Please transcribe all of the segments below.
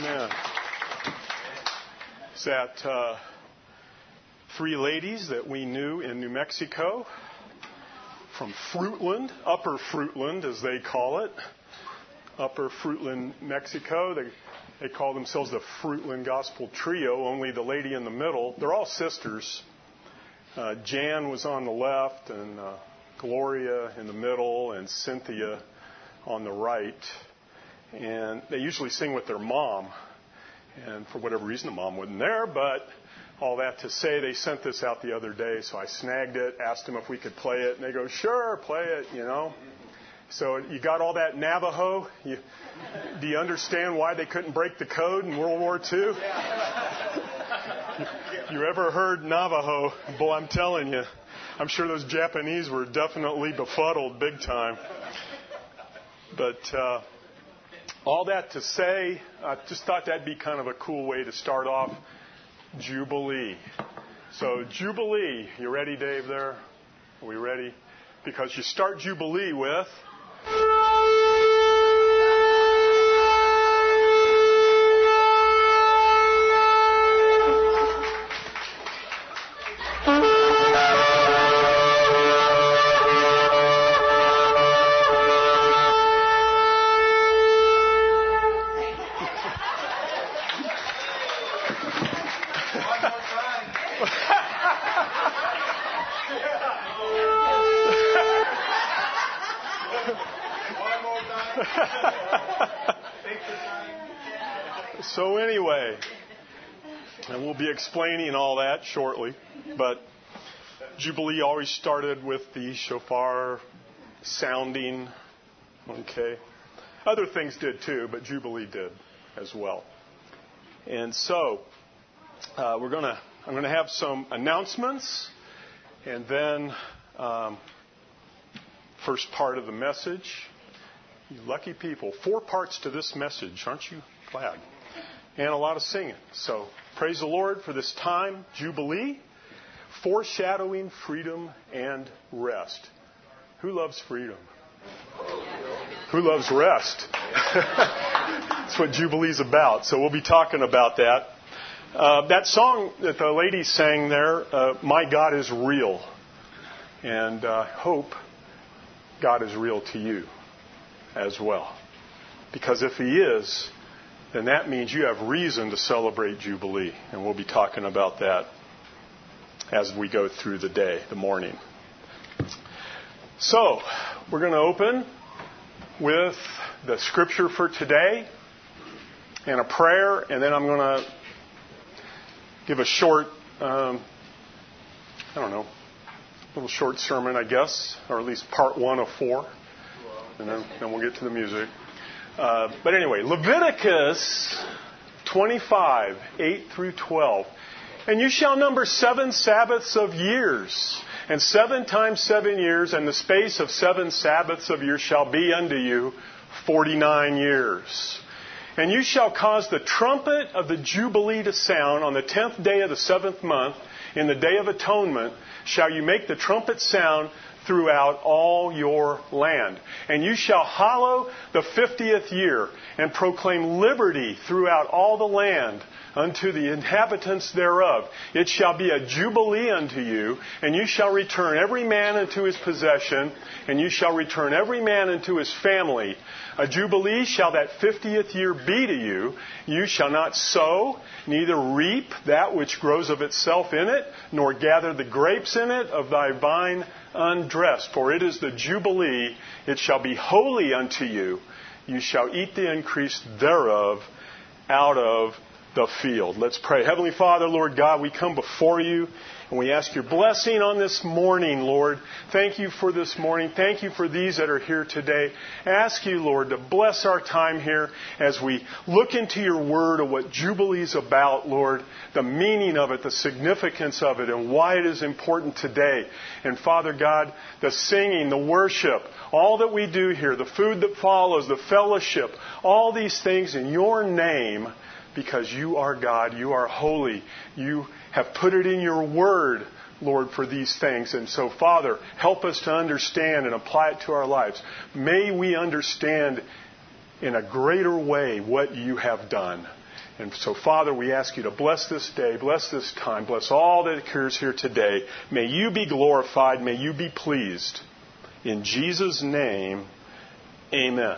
Amen. Is that three ladies that we knew in New Mexico from Fruitland, Upper Fruitland as they call it. Upper Fruitland, Mexico. They call themselves the Fruitland Gospel Trio, only the lady in the middle. They're all sisters. Jan was on the left, and Gloria in the middle, and Cynthia on the right. And they usually sing with their mom. And for whatever reason, the mom wasn't there, but all that to say, they sent this out the other day, so I snagged it, asked them if we could play it, and they go, sure, play it, you know. So you got all that Navajo? Do you understand why they couldn't break the code in World War II? You ever heard Navajo? Boy, I'm telling you, I'm sure those Japanese were definitely befuddled big time. But all that to say, I just thought that'd be kind of a cool way to start off Jubilee. So Jubilee, you ready, Dave, there? Are we ready? Because you start Jubilee with... So anyway, and we'll be explaining all that shortly, but Jubilee always started with the shofar sounding, okay. Other things did too, but Jubilee did as well. And so I'm gonna have some announcements, and then first part of the message. You lucky people, 4 parts to this message, aren't you glad? And a lot of singing. So praise the Lord for this time, Jubilee, foreshadowing freedom and rest. Who loves freedom? Who loves rest? That's what Jubilee's about. So we'll be talking about that. That song that the lady sang there, My God is Real. And I hope God is real to you as well. Because if He is, then that means you have reason to celebrate Jubilee. And we'll be talking about that as we go through the day, the morning. So, we're going to open with the scripture for today and a prayer, and then I'm going to give a short, little short sermon, I guess, or at least part 1 of 4. And then we'll get to the music. But anyway, Leviticus 25, 8 through 12. And you shall number 7 Sabbaths of years, and 7 times 7 years, and the space of 7 Sabbaths of years shall be unto you 49 years. And you shall cause the trumpet of the Jubilee to sound on the 10th day of the 7th month, in the day of atonement, shall you make the trumpet sound throughout all your land. And you shall hallow the 50th year, and proclaim liberty throughout all the land unto the inhabitants thereof. It shall be a jubilee unto you, and you shall return every man unto his possession, and you shall return every man unto his family. A jubilee shall that 50th year be to you. You shall not sow, neither reap that which grows of itself in it, nor gather the grapes in it of thy vine undressed. For it is the jubilee, it shall be holy unto you. You shall eat the increase thereof out of the field. Let's pray. Heavenly Father, Lord God, we come before you and we ask your blessing on this morning, Lord. Thank you for this morning. Thank you for these that are here today. Ask you, Lord, to bless our time here as we look into your word of what Jubilee is about, Lord, the meaning of it, the significance of it, and why it is important today. And Father God, the singing, the worship, all that we do here, the food that follows, the fellowship, all these things in your name, because you are God, you are holy. You have put it in your word, Lord, for these things. And so, Father, help us to understand and apply it to our lives. May we understand in a greater way what you have done. And so, Father, we ask you to bless this day, bless this time, bless all that occurs here today. May you be glorified. May you be pleased. In Jesus' name, amen.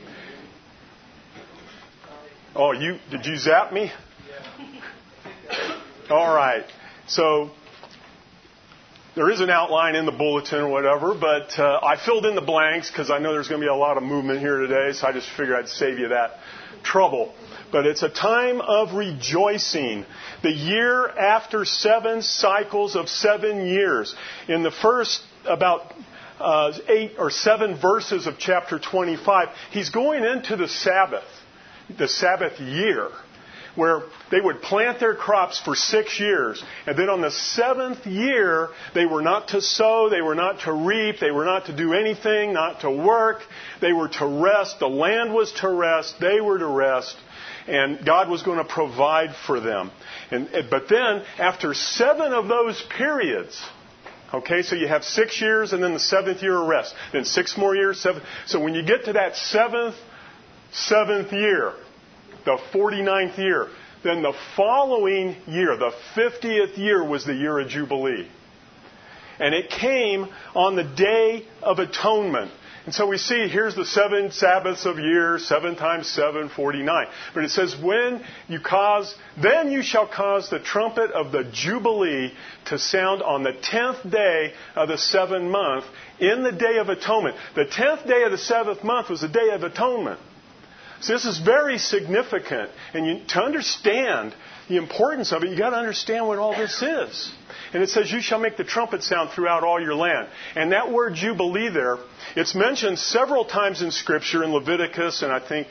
Oh, did you zap me? All right. So, there is an outline in the bulletin or whatever, but I filled in the blanks because I know there's going to be a lot of movement here today, so I just figured I'd save you that trouble. But it's a time of rejoicing. The year after 7 cycles of 7 years. In the first about 8 or 7 verses of chapter 25, he's going into the Sabbath year, where they would plant their crops for 6 years. And then on the 7th year, they were not to sow, they were not to reap, they were not to do anything, not to work. They were to rest. The land was to rest. They were to rest. And God was going to provide for them. But then, after 7 of those periods, okay, so you have 6 years and then the 7th year of rest. Then 6 more years, 7. So when you get to that 7th year, the 49th year, then the following year, the 50th year, was the year of Jubilee. And it came on the Day of Atonement. And so we see, here's the 7 Sabbaths of years, 7 times 7, 49. But it says, then you shall cause the trumpet of the Jubilee to sound on the 10th day of the 7th month in the Day of Atonement. The 10th day of the 7th month was the Day of Atonement. So this is very significant. And to understand the importance of it, you've got to understand what all this is. And it says, you shall make the trumpet sound throughout all your land. And that word Jubilee there, it's mentioned several times in Scripture, in Leviticus, and I think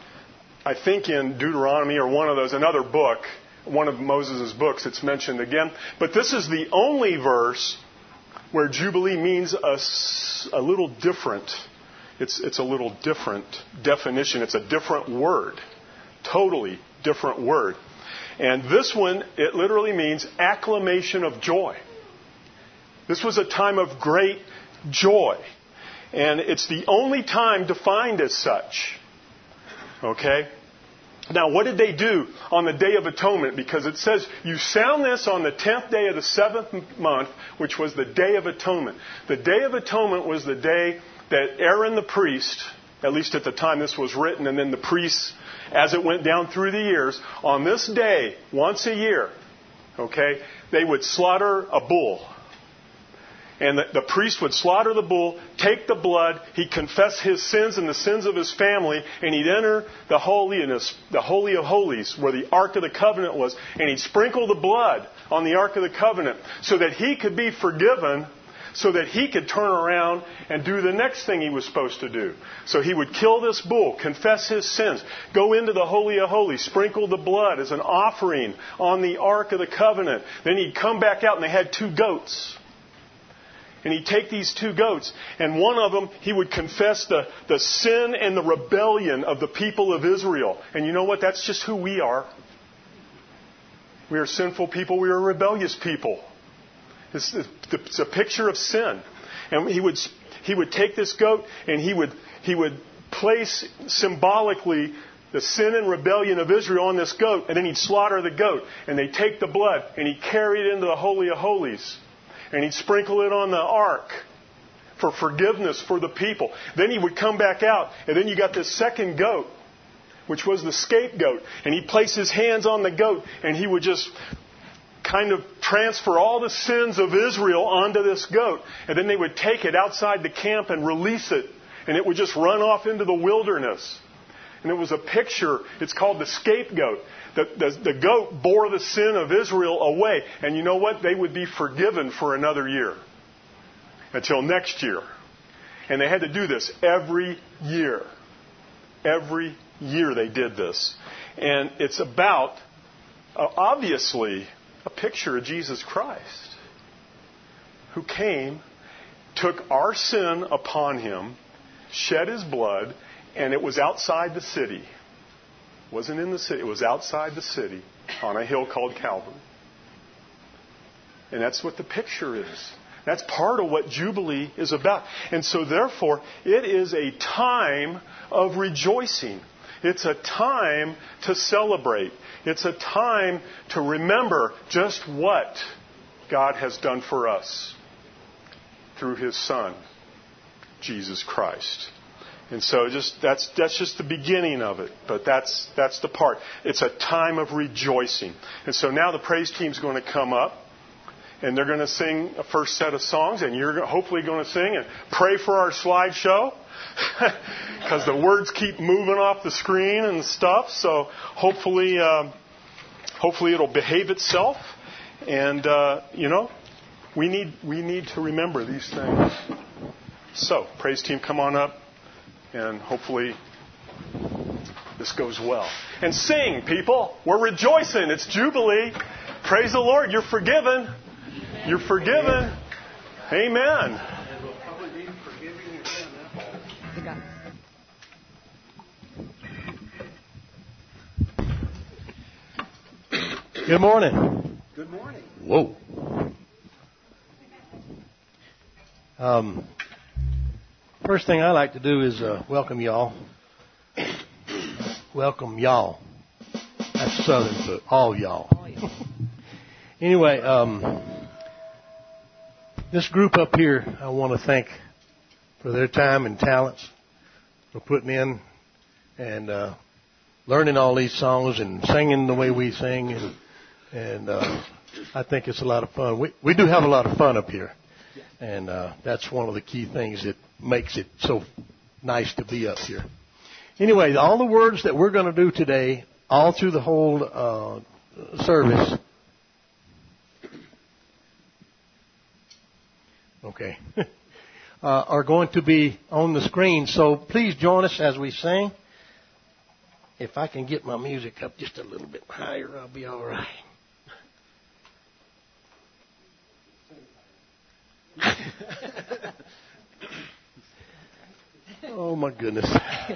in Deuteronomy or one of those, another book, one of Moses' books, it's mentioned again. But this is the only verse where Jubilee means a little different. It's a little different definition. It's a different word. Totally different word. And this one, it literally means acclamation of joy. This was a time of great joy. And it's the only time defined as such. Okay? Now, what did they do on the Day of Atonement? Because it says, you sound this on the 10th day of the 7th month, which was the Day of Atonement. The Day of Atonement was the day that Aaron the priest, at least at the time this was written, and then the priests, as it went down through the years, on this day, once a year, okay, they would slaughter a bull. And the priest would slaughter the bull, take the blood, he'd confess his sins and the sins of his family, and he'd enter the Holy of Holies, where the Ark of the Covenant was, and he'd sprinkle the blood on the Ark of the Covenant so that he could be forgiven, so that he could turn around and do the next thing he was supposed to do. So he would kill this bull, confess his sins, go into the Holy of Holies, sprinkle the blood as an offering on the Ark of the Covenant. Then he'd come back out, and they had 2 goats. And he'd take these 2 goats, and one of them, he would confess the sin and the rebellion of the people of Israel. And you know what? That's just who we are. We are sinful people. We are rebellious people. It's a picture of sin. And he would take this goat, and he would place symbolically the sin and rebellion of Israel on this goat, and then he'd slaughter the goat, and they'd take the blood, and he'd carry it into the Holy of Holies, and he'd sprinkle it on the ark for forgiveness for the people. Then he would come back out, and then you got this second goat, which was the scapegoat, and he'd place his hands on the goat, and he would just kind of transfer all the sins of Israel onto this goat. And then they would take it outside the camp and release it. And it would just run off into the wilderness. And it was a picture. It's called the scapegoat. The goat bore the sin of Israel away. And you know what? They would be forgiven for another year. Until next year. And they had to do this every year. Every year they did this. And it's about, obviously, a picture of Jesus Christ, who came, took our sin upon him, shed his blood, and it was outside the city. It wasn't in the city. It was outside the city on a hill called Calvary. And that's what the picture is. That's part of what Jubilee is about. And so therefore, it is a time of rejoicing. It's a time to celebrate. It's a time to remember just what God has done for us through His Son, Jesus Christ. And so that's just the beginning of it. But that's the part. It's a time of rejoicing. And so now the praise team's going to come up. And they're going to sing a first set of songs. And you're hopefully going to sing and pray for our slideshow. Because the words keep moving off the screen and stuff. So hopefully it'll behave itself. And, we need to remember these things. So, praise team, come on up. And hopefully this goes well. And sing, people. We're rejoicing. It's Jubilee. Praise the Lord. You're forgiven. You're forgiven. Amen. Good morning. Good morning. Whoa. First thing I like to do is welcome y'all. Welcome y'all. That's Southern for all y'all. Anyway, this group up here, I want to thank for their time and talents for putting in and learning all these songs and singing the way we sing. And I think it's a lot of fun. We do have a lot of fun up here. And that's one of the key things that makes it so nice to be up here. Anyway, all the words that we're going to do today, all through the whole service. Okay. Are going to be on the screen. So please join us as we sing. If I can get my music up just a little bit higher, I'll be all right. Oh, my goodness.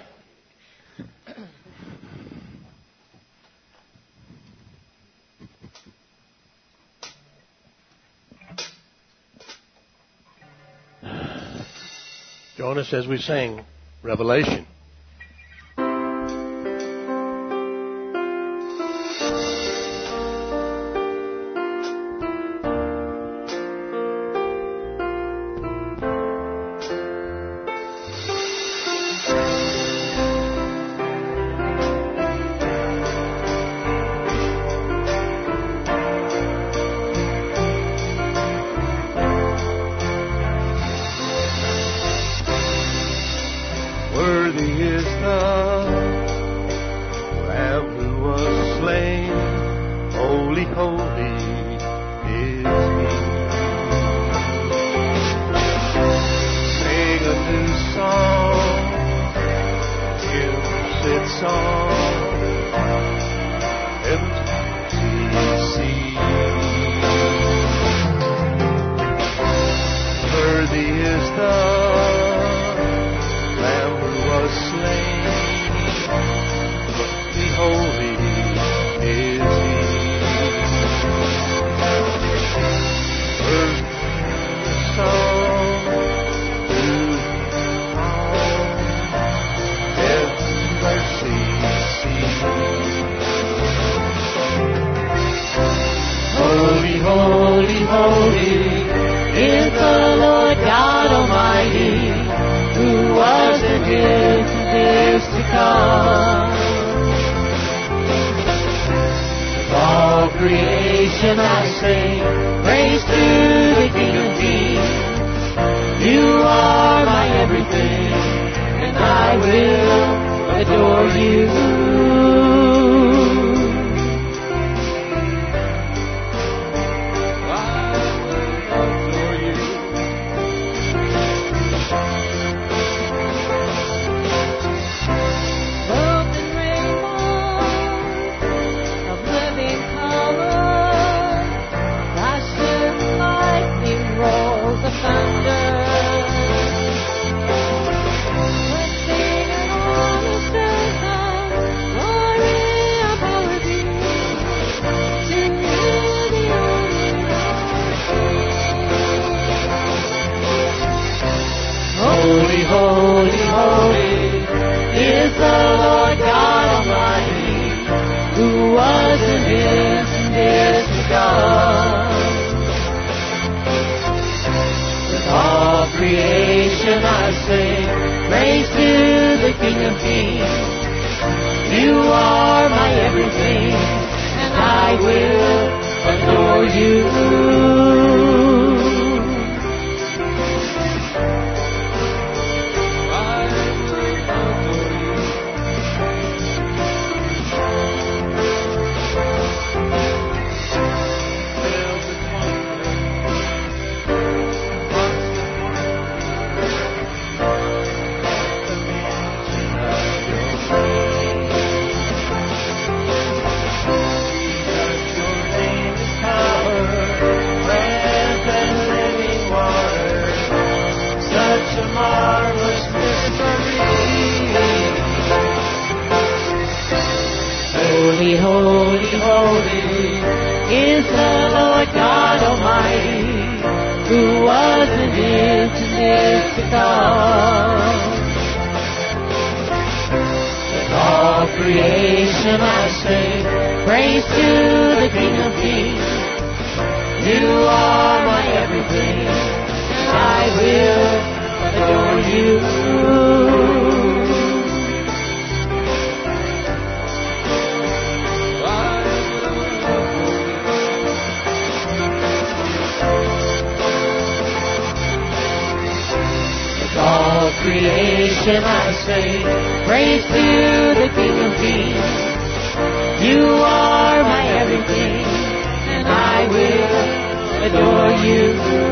Join us as we sing Revelation. Thunder. creation I sing praise to the King of Kings. You are my everything, and I will adore you. Holy, holy, holy is the Lord God Almighty, who was and is to come. With all creation I sing praise to the King of Kings. You are my everything, and I will adore you. All creation I sing praise to the King of Kings. You are my everything, and I will adore you.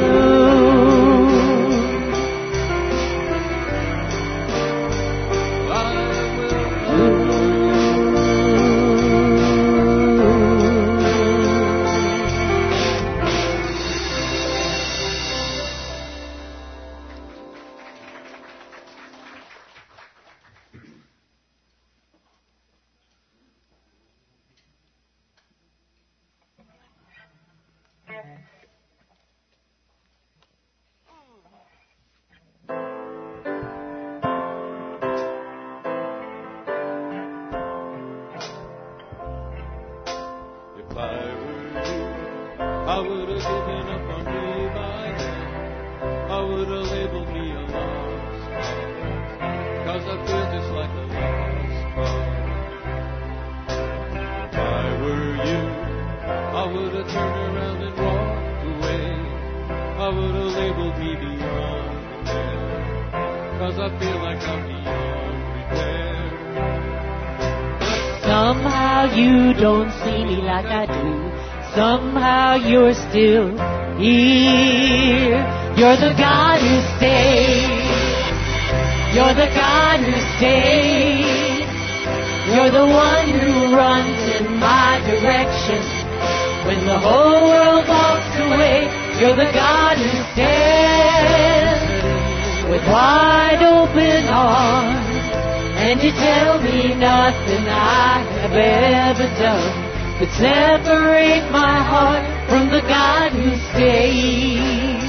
Somehow you don't see me like I do. Somehow you're still here. You're the God who stays. You're the God who stays. You're the one who runs in my direction. When the whole world walks away, you're the God who stands with wide open arms. And you tell me nothing I have ever done could separate my heart from the God who stays.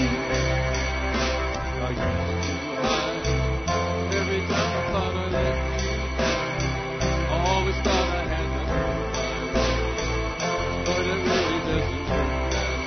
Every time I thought I let you, I always thought I had to hold my way, but it really doesn't work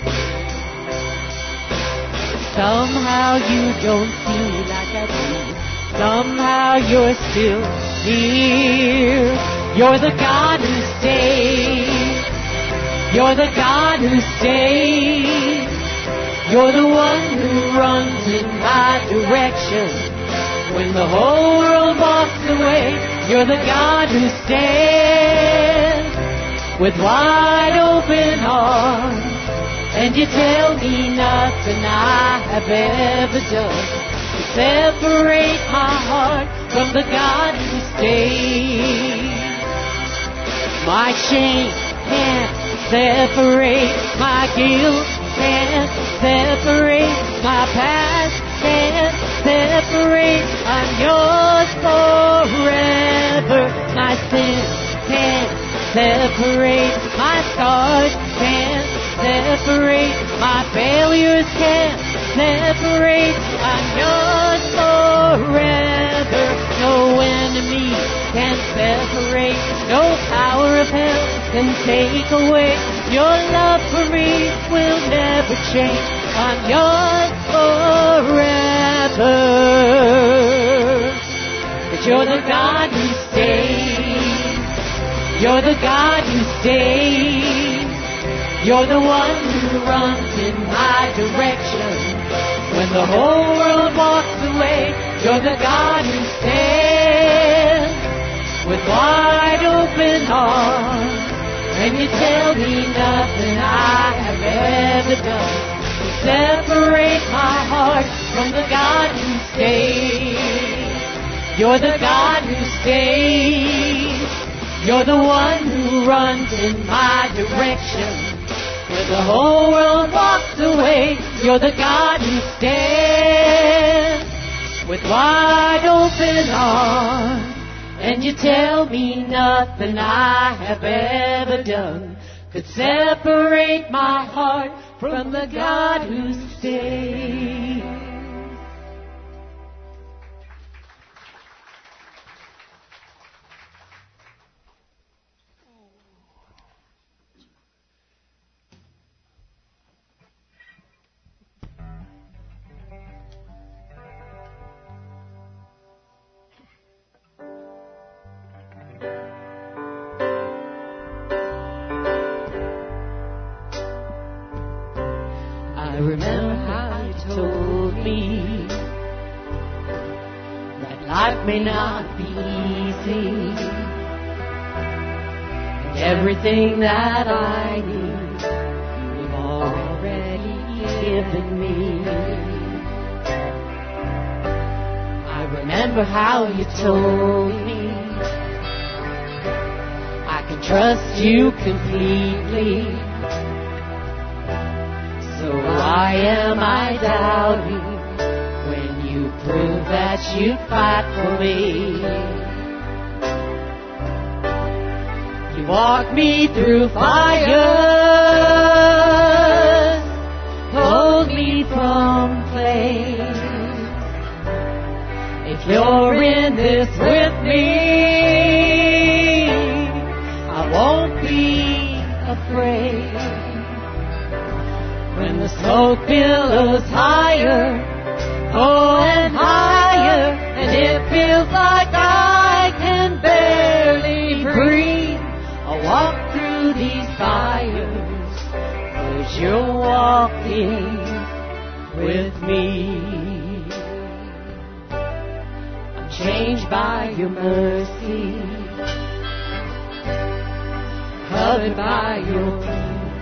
that way. Somehow you don't see me like I do. Somehow you're still here. You're the God who stays. You're the God who stays. You're the one who runs in my direction. When the whole world walks away, you're the God who stands with wide open arms. And you tell me nothing I have ever done separate my heart from the God who stays. My shame can't separate my guilt, can't separate my past, can't separate. I'm yours forever. My sin can't separate. My scars can't separate. My failures can't separate. I'm yours forever. No enemy can separate. No power of hell can take away. Your love for me will never change. I'm yours forever. serve. But you're the God who stays. You're the God who stays. You're the one who runs in my direction. When the whole world walks away, you're the God who stands with wide open arms. And you tell me nothing I have ever done to separate my heart from the God who stays. You're the God who stays. You're the one who runs in my direction. When the whole world walks away, you're the God who stands with wide open arms. And you tell me nothing I have ever done could separate my heart from the God who stays. I remember how you told me that life may not be easy, and everything that I need you've already given me. I remember how you told me I can trust you completely. So why am I doubting when you prove that you'd fight for me? You walk me through fire, hold me from flames. If you're in this with me, I won't be afraid. When the smoke billows higher, oh and higher, and it feels like I can barely breathe, I'll walk through these fires, 'cause you're walking with me. I'm changed by your mercy, covered by your peace.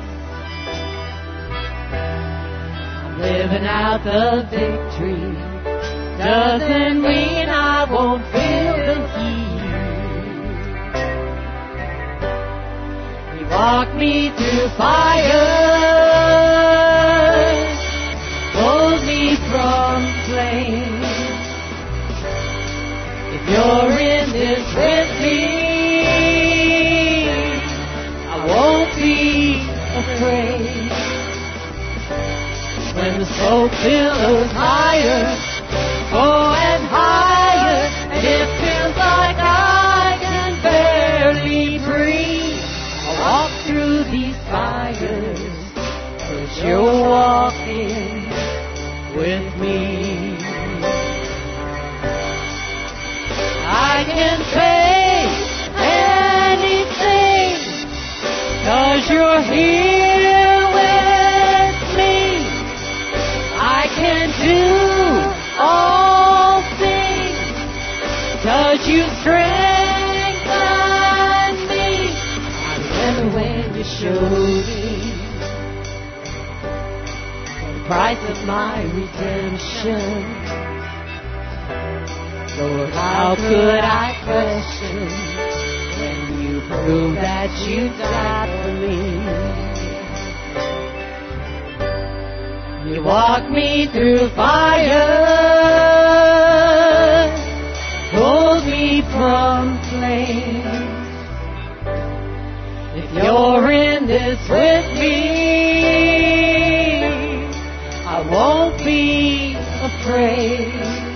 Living out the victory doesn't mean I won't feel the heat. You walk me through fire, hold me from flames. If you're in this with me, I won't be afraid. When the smoke billows higher, oh and higher, and it feels like I can barely breathe, I'll walk through these fires, 'cause you're walking with me. I can face anything, 'cause you're here with me. I can do all things, 'cause you strengthen me. I remember when you showed me the price of my redemption. Lord, how could I question when you proved that you died for me? You walk me through fire, hold me from flames. If you're in this with me, I won't be afraid.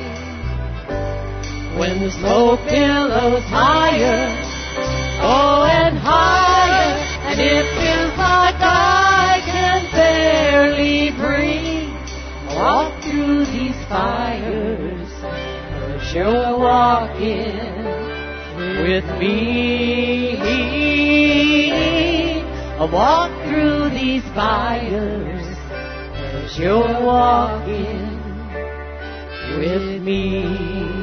When the smoke billows higher, oh and higher, and it feels like I can barely breathe, walk through these fires, walking with me. I'll walk through these fires as you're walking with me.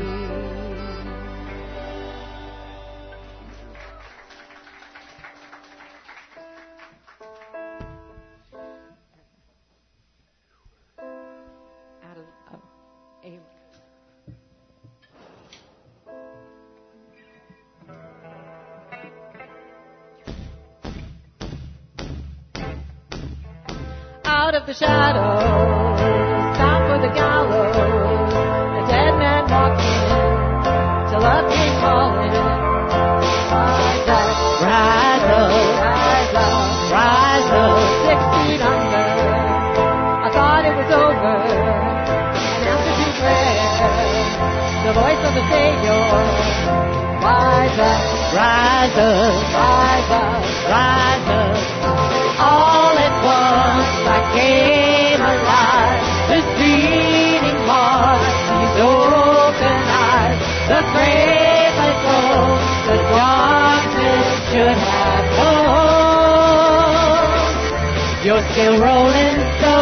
Out of the shadows, bound for the gallows, a dead man walking, till love came calling. Rise up, rise up, rise up, rise up, 6 feet under. I thought it was over, an answer to prayer, the voice of the Savior. Rise up, rise up, rise up, rise up. All at once I came alive, this beating heart, these open eyes, the grave let go, the darkness should have known. You're still rolling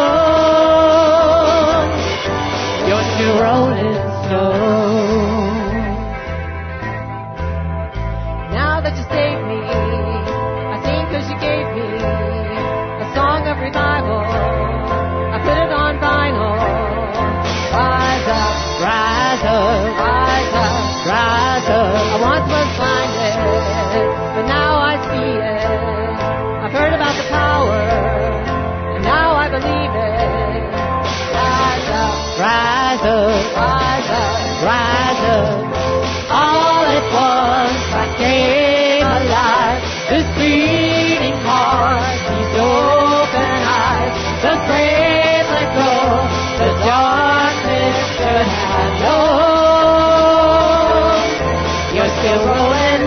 stone, you're still rolling stone. Now that you saved me, I sing 'cause you gave me song of revival, I put it on vinyl. Rise up, rise up, rise up, rise up. I once was blinded, but now I see it. I've heard about the power, and now I believe it. Rise up, rise up, rise up, rise up. All at once I came alive, this beating heart, these open eyes, the grave let go, the darkness should have known. You're still rolling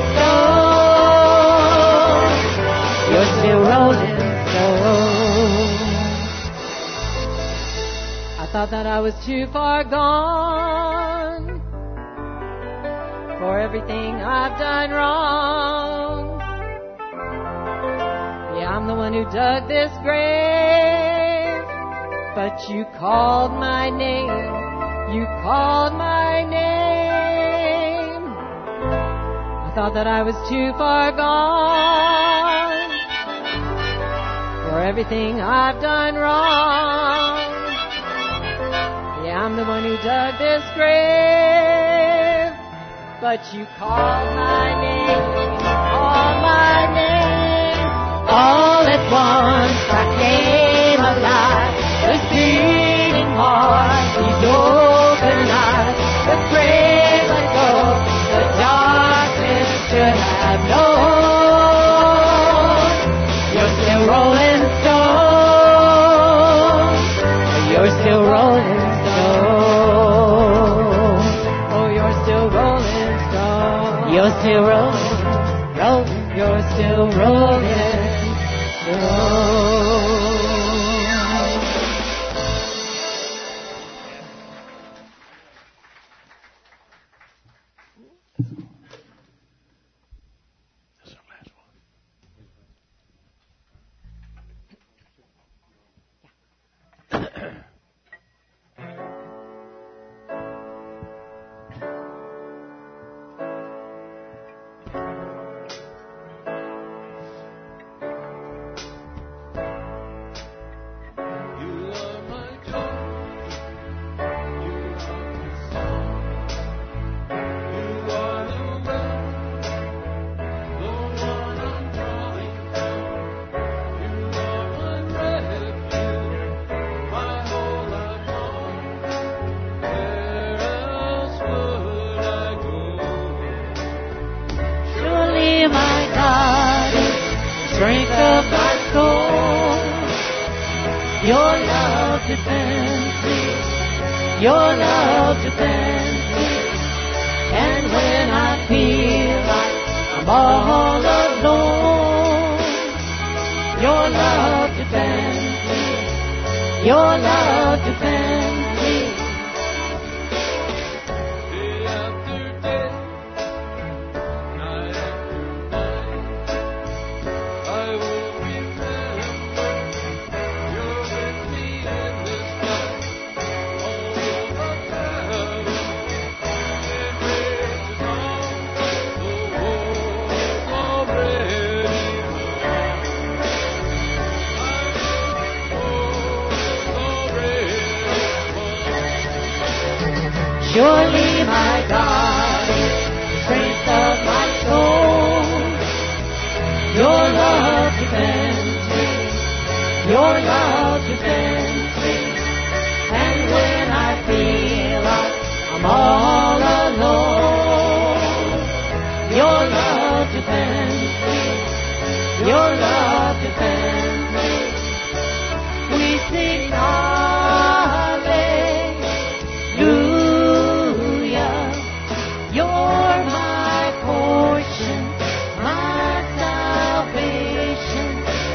stone, you're still rolling stone. I thought that I was too far gone for everything I've done wrong. Yeah, I'm the one who dug this grave, but you called my name, you called my name. I thought that I was too far gone for everything I've done wrong. Yeah, I'm the one who dug this grave, but you called my name, called my name. All at once I came alive, this beating heart, these open eyes, the grave let go, the darkness should have known. You're still rolling stone, you're still rolling stone. Oh, you're still rolling stone, you're still rolling, rolling, you're still rolling. Strength of my soul, your love defends me, your love defends me. And when I feel like I'm all alone, your love defends me, your love defends me. Day after Surely my God is the strength of my soul. Your love defends me. Your love defends me. And when I feel like I'm all alone, your love defends me. Your love defends me. We sing hallelujah. You're my portion, my salvation.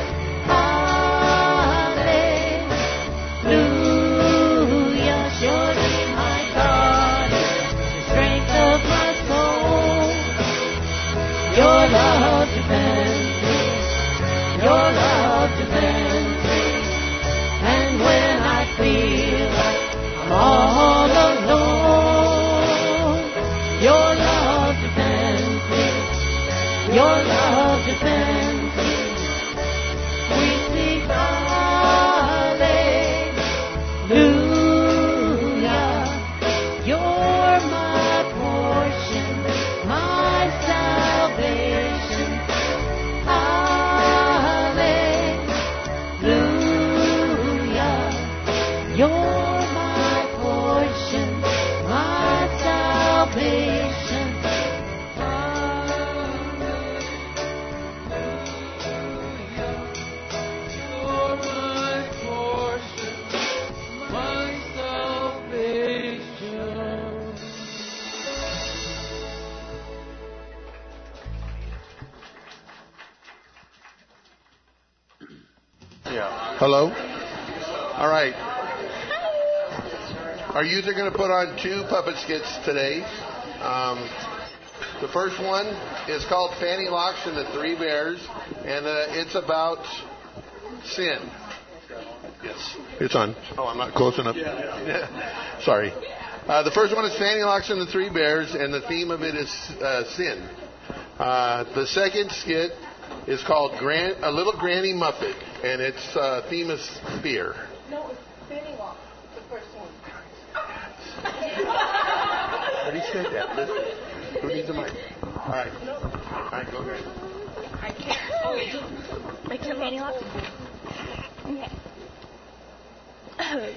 Hallelujah. Surely my God is the strength of my soul. Your love defends me. Your love defends me. And when I feel like I'm all alone, your love defends me. Your love defends me. We sing hallelujah. You're my portion, my salvation. Hallelujah. You're my portion, my salvation. You're my portion, my salvation. Yeah. Hello? All right. Our youth are going to put on 2 puppet skits today. The first one is called Fanny Locks and the Three Bears, and it's about sin. Yes. It's on. Oh, I'm not close enough. Sorry. The first one is Fanny Locks and the Three Bears, and the theme of it is sin. The second skit is called A Little Granny Muppet, and its theme is fear. No, it's Fanny Locks, the first one. But he said that. Listen. Who needs a mic? All right. All right, go ahead. I can't. Oh, wait. Like the Fanny Locks? Okay.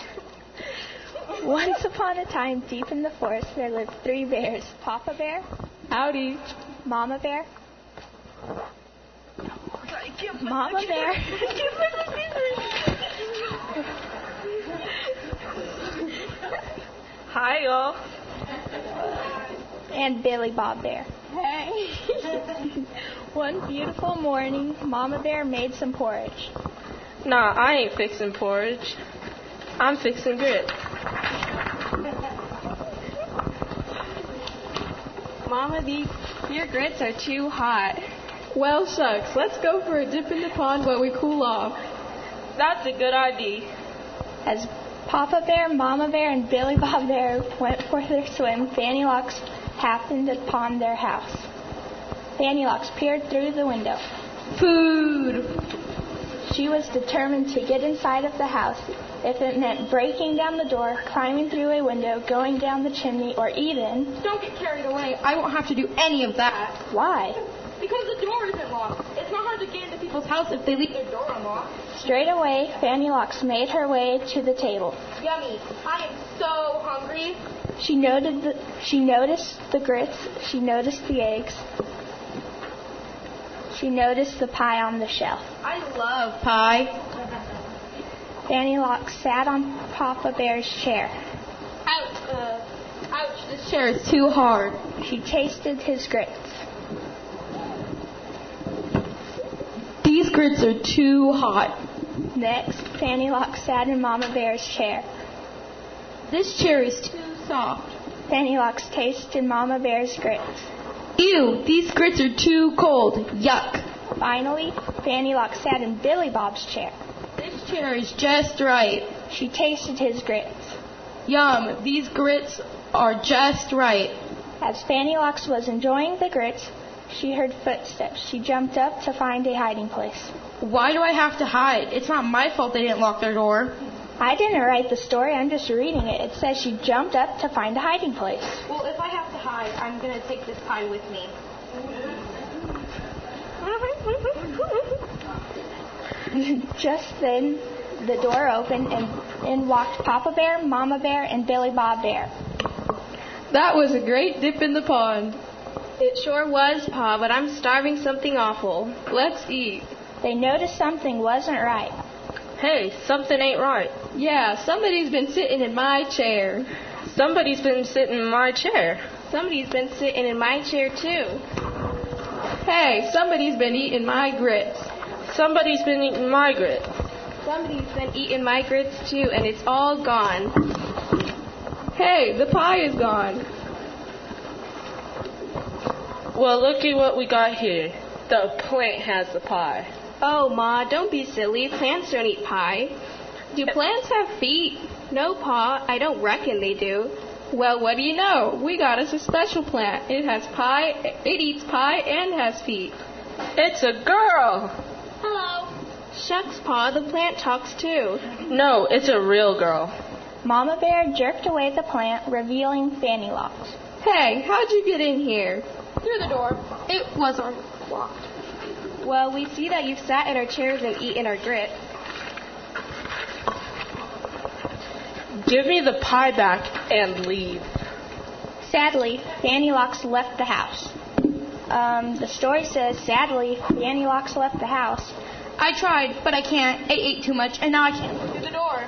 Once upon a time, deep in the forest, there lived 3 bears. Papa Bear. Howdy. Mama Bear. Mama Bear. Hi, y'all. And Billy Bob Bear. Hey. One beautiful morning, Mama Bear made some porridge. Nah, I ain't fixing porridge. I'm fixing grit. Mama, your grits are too hot. Well, shucks. Let's go for a dip in the pond while we cool off. That's a good idea. As Papa Bear, Mama Bear, and Billy Bob Bear went for their swim, Fanny Locks happened upon their house. Fanny Locks peered through the window. Food! She was determined to get inside of the house, if it meant breaking down the door, climbing through a window, going down the chimney, or even... Don't get carried away. I won't have to do any of that. Why? Because the door isn't locked. It's not hard to get into people's house if they leave their door unlocked. Straight away, Fanny Locks made her way to the table. Yummy. I am so hungry. She noticed the grits. She noticed the eggs. She noticed the pie on the shelf. I love pie. Fanny Locks sat on Papa Bear's chair. Ouch, this chair is too hard. She tasted his grits. These grits are too hot. Next, Fanny Locks sat in Mama Bear's chair. This chair is too soft. Fanny Locks tasted Mama Bear's grits. Ew, these grits are too cold. Yuck. Finally, Fanny Locks sat in Billy Bob's chair. This chair is just right. She tasted his grits. Yum, these grits are just right. As Fanny Locks was enjoying the grits, she heard footsteps. She jumped up to find a hiding place. Why do I have to hide? It's not my fault they didn't lock their door. I didn't write the story. I'm just reading it. It says she jumped up to find a hiding place. Well, if I have to hide, I'm going to take this pie with me. Just then, the door opened and in walked Papa Bear, Mama Bear, and Billy Bob Bear. That was a great dip in the pond. It sure was, Pa, but I'm starving something awful. Let's eat. They noticed something wasn't right. Hey, something ain't right. Yeah, somebody's been sitting in my chair. Somebody's been sitting in my chair. Somebody's been sitting in my chair, too. Hey, somebody's been eating my grits. Somebody's been eating my grits. Somebody's been eating my grits, too, and it's all gone. Hey, the pie is gone. Well, looky what we got here. The plant has the pie. Oh, Ma, don't be silly. Plants don't eat pie. Do plants have feet? No, Pa, I don't reckon they do. Well, what do you know? We got us a special plant. It has pie, it eats pie and has feet. It's a girl. Hello. Shucks, Pa, the plant talks too. No, it's a real girl. Mama Bear jerked away the plant, revealing Fanny Locks. Hey, how'd you get in here? Through the door. It was unlocked. Well, we see that you've sat in our chairs and eaten our grits. Give me the pie back and leave. Sadly, Fanny Locks left the house. The story says, sadly, Fanny Locks left the house. I tried, but I can't. I ate too much, and now I can't. Through the door.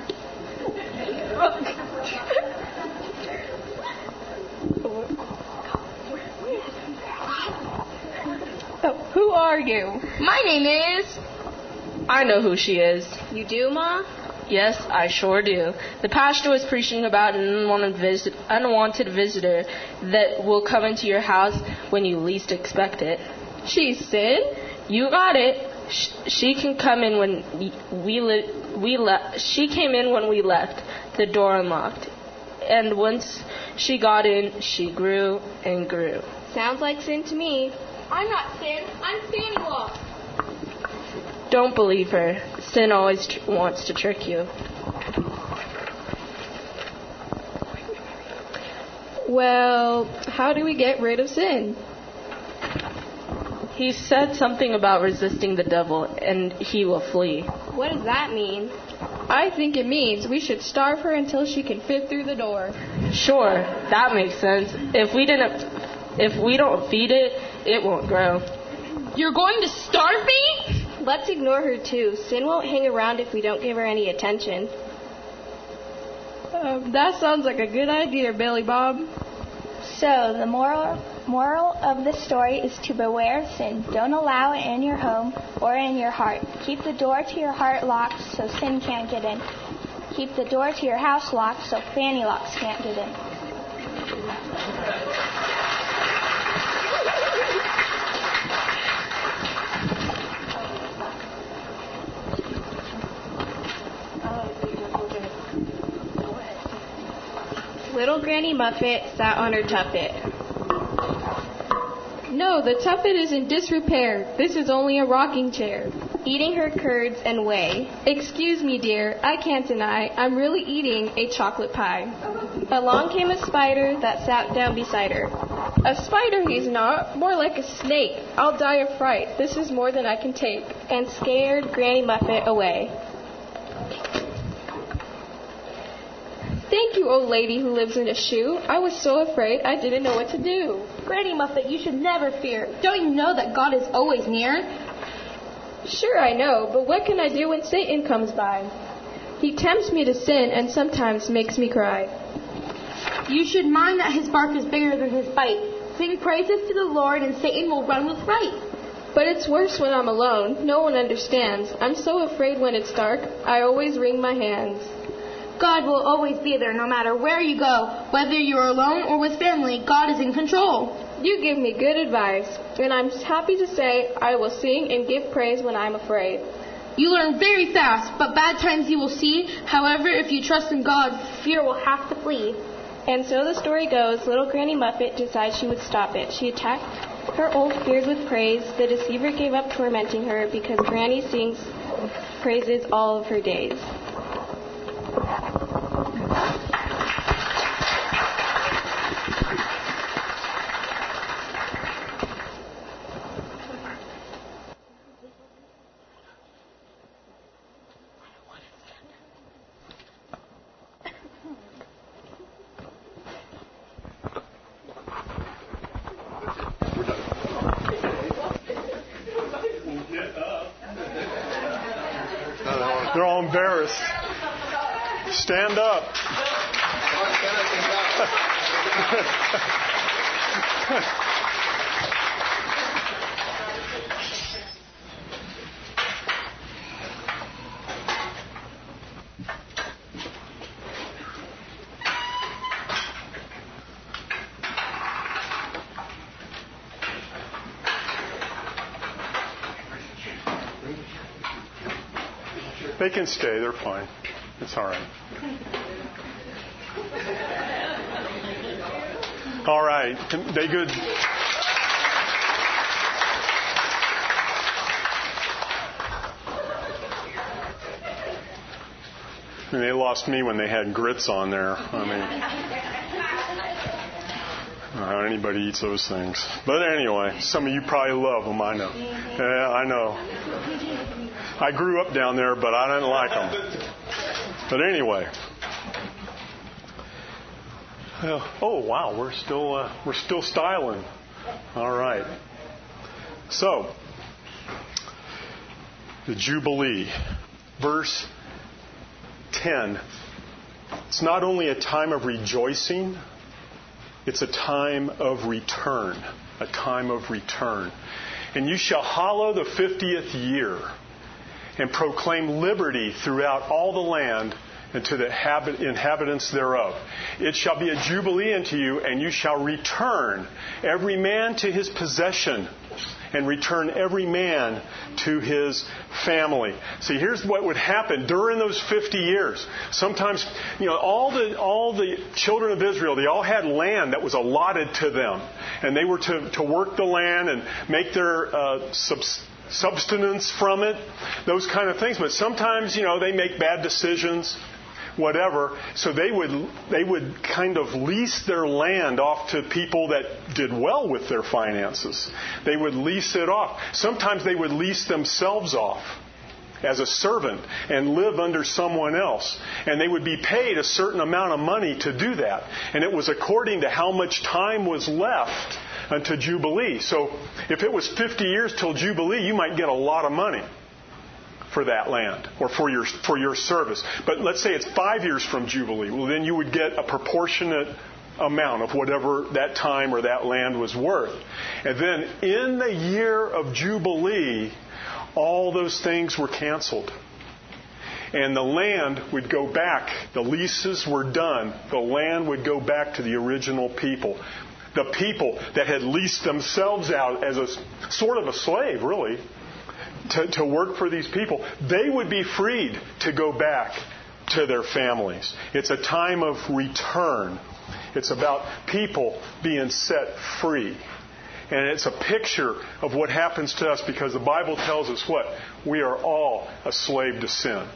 Who are you? My name is... I know who she is. You do, Ma? Yes, I sure do. The pastor was preaching about an unwanted visitor that will come into your house when you least expect it. She's Sin? You got it. She can come in when She came in when we left. The door unlocked. And once she got in, she grew and grew. Sounds like Sin to me. I'm not Sin. I'm Fanny Locks. Don't believe her. Sin always wants to trick you. Well, how do we get rid of Sin? He said something about resisting the devil, and he will flee. What does that mean? I think it means we should starve her until she can fit through the door. Sure, that makes sense. If we don't feed it, it won't grow. You're going to starve me? Let's ignore her too. Sin won't hang around if we don't give her any attention. That sounds like a good idea, Billy Bob. So, the moral of this story is to beware sin. Don't allow it in your home or in your heart. Keep the door to your heart locked so sin can't get in. Keep the door to your house locked so Fanny Locks can't get in. Little Granny Muffet sat on her tuffet. No, the tuffet is in disrepair. This is only a rocking chair. Eating her curds and whey. Excuse me, dear. I can't deny. I'm really eating a chocolate pie. Along came a spider that sat down beside her. A spider he's not. More like a snake. I'll die of fright. This is more than I can take. And scared Granny Muffet away. Thank you, old lady who lives in a shoe. I was so afraid I didn't know what to do. Granny Muffet, you should never fear. Don't you know that God is always near? Sure, I know, but what can I do when Satan comes by? He tempts me to sin and sometimes makes me cry. You should mind that his bark is bigger than his bite. Sing praises to the Lord and Satan will run with fright. But it's worse when I'm alone. No one understands. I'm so afraid when it's dark, I always wring my hands. God will always be there no matter where you go. Whether you're alone or with family, God is in control. You give me good advice, and I'm happy to say I will sing and give praise when I'm afraid. You learn very fast, but bad times you will see. However, if you trust in God, fear will have to flee. And so the story goes, little Granny Muffet decided she would stop it. She attacked her old fears with praise. The deceiver gave up tormenting her because Granny sings praises all of her days. They're all embarrassed. Stand up. They can stay. They're fine. It's all right. All right. They good? And they lost me when they had grits on there. I mean, how anybody eats those things. But anyway, some of you probably love them. I know. Yeah, I know. I grew up down there, but I didn't like them. But anyway. Oh wow, we're still styling. All right. So, the Jubilee, verse 10. It's not only a time of rejoicing, it's a time of return. A time of return. And you shall hallow the 50th year, and proclaim liberty throughout all the land and to the inhabitants thereof. It shall be a jubilee unto you, and you shall return every man to his possession, and return every man to his family. See, here's what would happen during those 50 years. Sometimes, all the children of Israel, they all had land that was allotted to them, and they were to work the land and make their subsistence from it, those kind of things. But sometimes, they make bad decisions, whatever. So they would kind of lease their land off to people that did well with their finances. They would lease it off. Sometimes they would lease themselves off as a servant and live under someone else. And they would be paid a certain amount of money to do that. And it was according to how much time was left unto Jubilee. So if it was 50 years till Jubilee, you might get a lot of money for that land or for your service. But let's say it's 5 years from Jubilee. Well, then you would get a proportionate amount of whatever that time or that land was worth. And then in the year of Jubilee, all those things were canceled. And the land would go back. The leases were done. The land would go back to the original people. The people that had leased themselves out as a sort of a slave, really, to work for these people, they would be freed to go back to their families. It's a time of return. It's about people being set free. And it's a picture of what happens to us, because the Bible tells us what? We are all a slave to sin.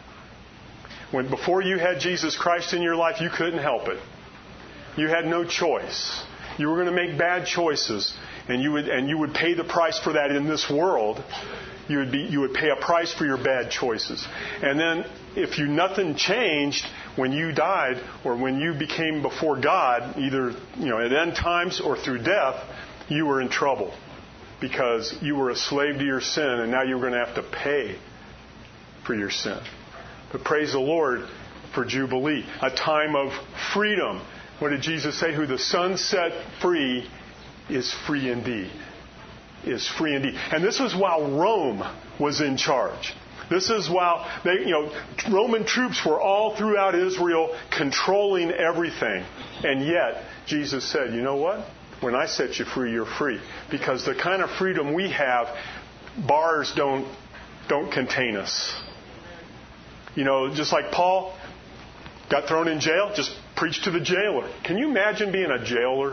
Before you had Jesus Christ in your life, you couldn't help it. You had no choice. You were going to make bad choices, and you would pay the price for that in this world. You would pay a price for your bad choices. And then if nothing changed when you died or when you became before God, either at end times or through death, you were in trouble, because you were a slave to your sin, and now you're going to have to pay for your sin. But praise the Lord for Jubilee, a time of freedom. What did Jesus say? Who the Son set free is free indeed. Is free indeed. And this was while Rome was in charge. This is while Roman troops were all throughout Israel controlling everything. And yet, Jesus said, you know what? When I set you free, you're free. Because the kind of freedom we have, bars don't contain us. Just like Paul got thrown in jail, just preach to the jailer. Can you imagine being a jailer?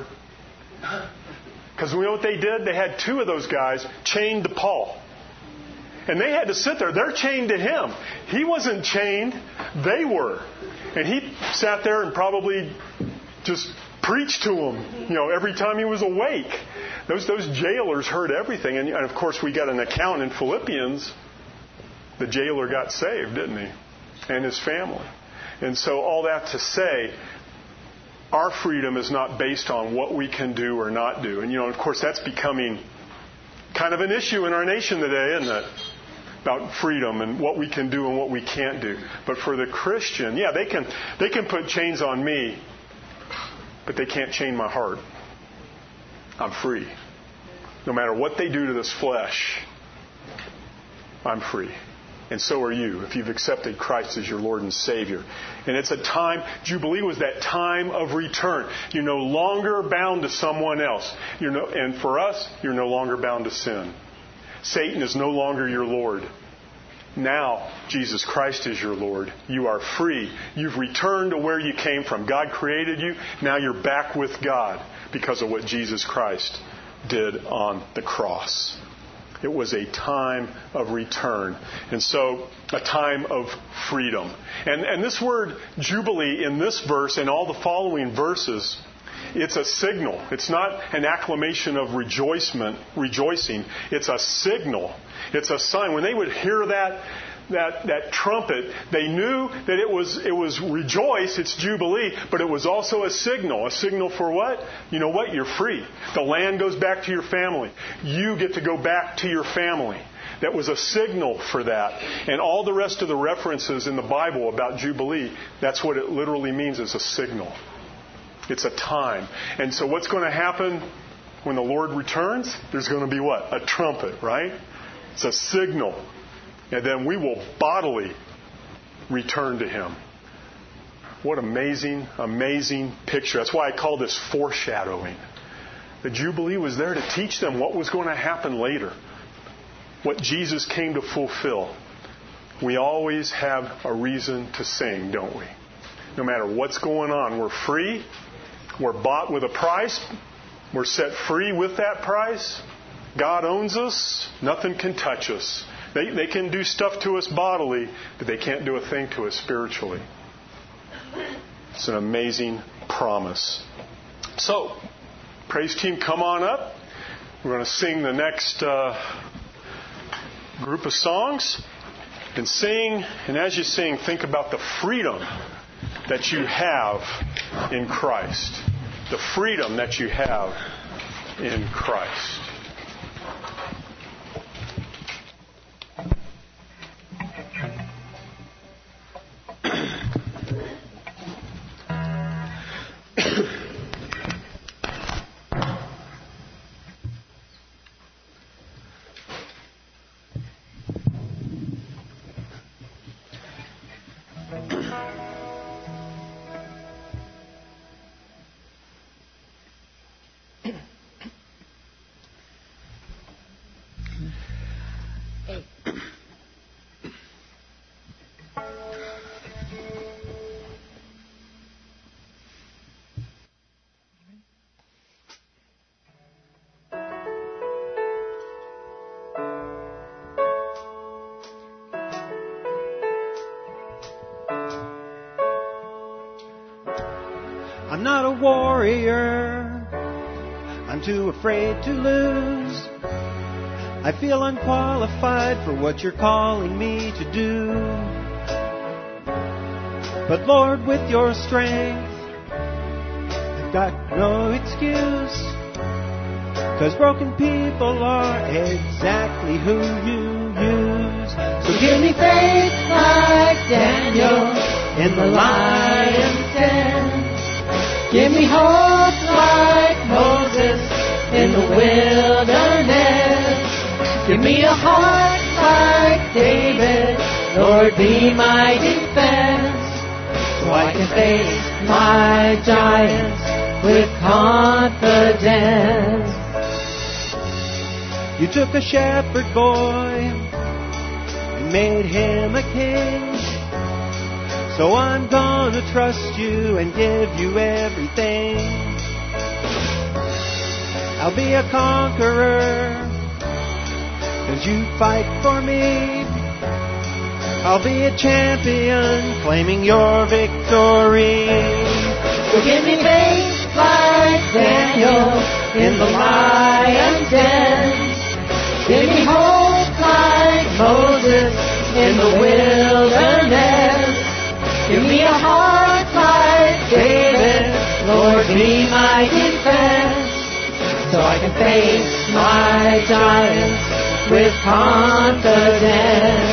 Because we know what they did? They had two of those guys chained to Paul. And they had to sit there. They're chained to him. He wasn't chained. They were. And he sat there and probably just preached to them, every time he was awake. Those jailers heard everything. And of course, we got an account in Philippians. The jailer got saved, didn't he? And his family. And so all that to say, our freedom is not based on what we can do or not do. And, of course, that's becoming kind of an issue in our nation today, isn't it? about freedom and what we can do and what we can't do. But for the Christian, yeah, they can put chains on me, but they can't chain my heart. I'm free. No matter what they do to this flesh, I'm free. And so are you, if you've accepted Christ as your Lord and Savior. And it's a time, Jubilee was that time of return. You're no longer bound to someone else. And for us, you're no longer bound to sin. Satan is no longer your Lord. Now, Jesus Christ is your Lord. You are free. You've returned to where you came from. God created you. Now you're back with God because of what Jesus Christ did on the cross. It was a time of return. And so, a time of freedom. And this word Jubilee in this verse and all the following verses, it's a signal. It's not an acclamation of rejoicing. It's a signal. It's a sign. When they would hear that trumpet, they knew that it was rejoice, it's Jubilee, but it was also a signal. A signal for what? You know what? You're free. The land goes back to your family. You get to go back to your family. That was a signal for that. And all the rest of the references in the Bible about Jubilee, that's what it literally means, is a signal. It's a time. And so what's going to happen when the Lord returns? There's going to be what? A trumpet, right? It's a signal. And then we will bodily return to Him. What amazing, amazing picture. That's why I call this foreshadowing. The Jubilee was there to teach them what was going to happen later. What Jesus came to fulfill. We always have a reason to sing, don't we? No matter what's going on, we're free. We're bought with a price. We're set free with that price. God owns us. Nothing can touch us. They can do stuff to us bodily, but they can't do a thing to us spiritually. It's an amazing promise. So, praise team, come on up. We're going to sing the next group of songs. And sing, and as you sing, think about the freedom that you have in Christ. The freedom that you have in Christ. I'm not a warrior, I'm too afraid to lose. I feel unqualified for what you're calling me to do. But Lord, with your strength, I've got no excuse. 'Cause broken people are exactly who you use. So give me faith like Daniel in the lion's den. Give me hope like Moses in the wilderness. Give me a heart like David, Lord, be my defense. So I can face my giants with confidence. You took a shepherd boy and made him a king. So I'm gonna trust you and give you everything. I'll be a conqueror, 'cause you fight for me. I'll be a champion, claiming your victory. So give me faith like Daniel in the lion's den. Give me hope like Moses in the wilderness. Give me a heart like David, Lord, be my defense. So I can face my giants with confidence.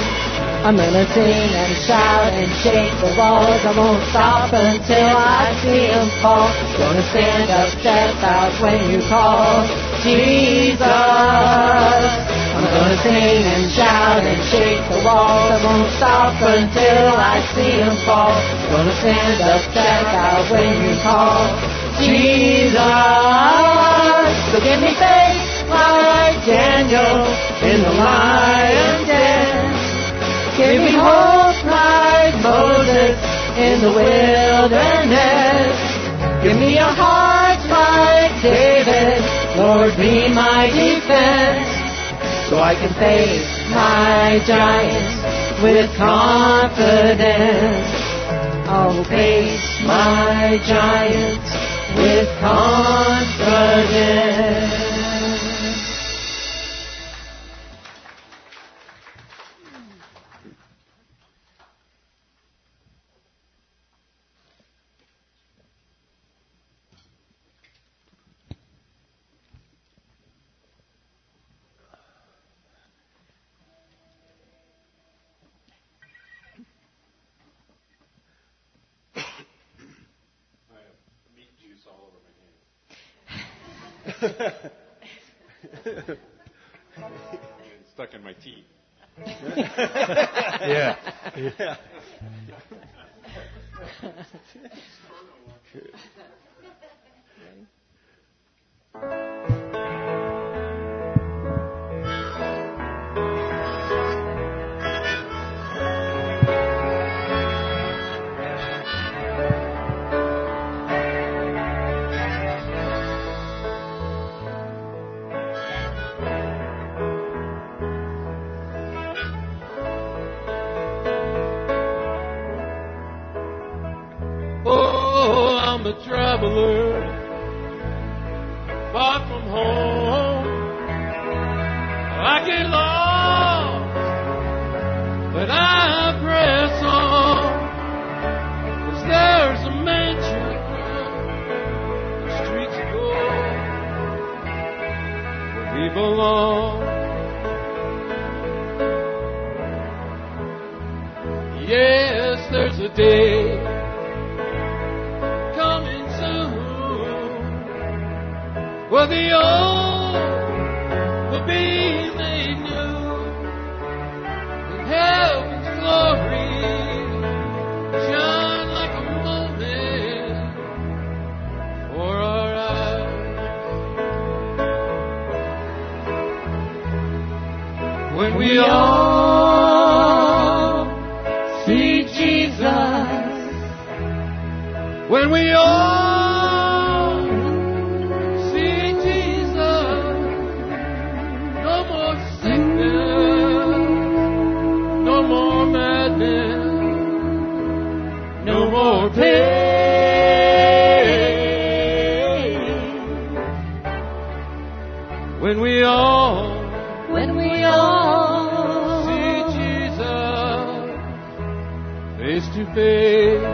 I'm gonna sing and shout and shake the walls. I won't stop until I see him fall. Gonna stand up, step out when you call Jesus. I'm gonna sing and shout and shake the walls. I won't stop until I see him fall. Gonna stand up, step out when you call Jesus. So give me faith like Daniel in the lion's den. Give me hope like Moses in the wilderness. Give me a heart like David, Lord, be my defense. So I can face my giants with confidence. I'll face my giants with confidence. Stuck in my teeth. Yeah. Yeah. Oh, I'm a traveler, far from home. I get lost, but I press on. 'Cause there's a mansion, the streets of gold, where we belong. Yes, there's a day coming soon where the old will be made new, and heaven's glory shine like a moment for our eyes. When we all see Jesus, when we all see Jesus, no more sickness, no more madness, no more pain. When we all see Jesus face to face,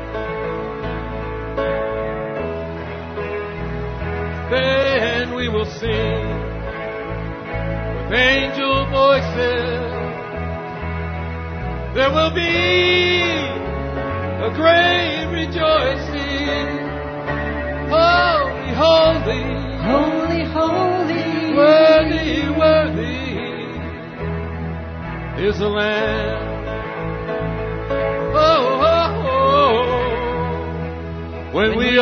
then we will sing with angel voices. There will be a great rejoicing. Holy, holy, Holy, holy, worthy, worthy is the Lamb. Oh, oh, oh. When we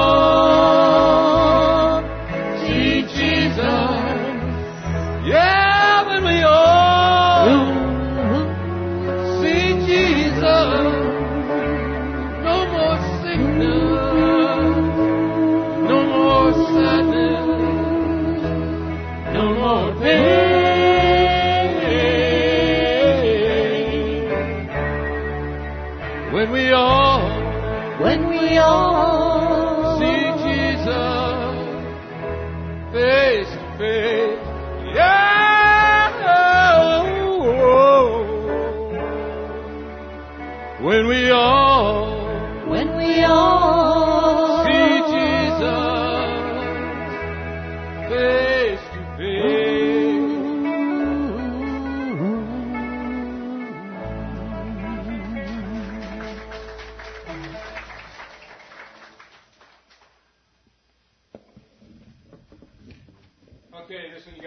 all see Jesus, yeah, when we all see Jesus, no more sickness, no more sadness, no more pain. When we all when we all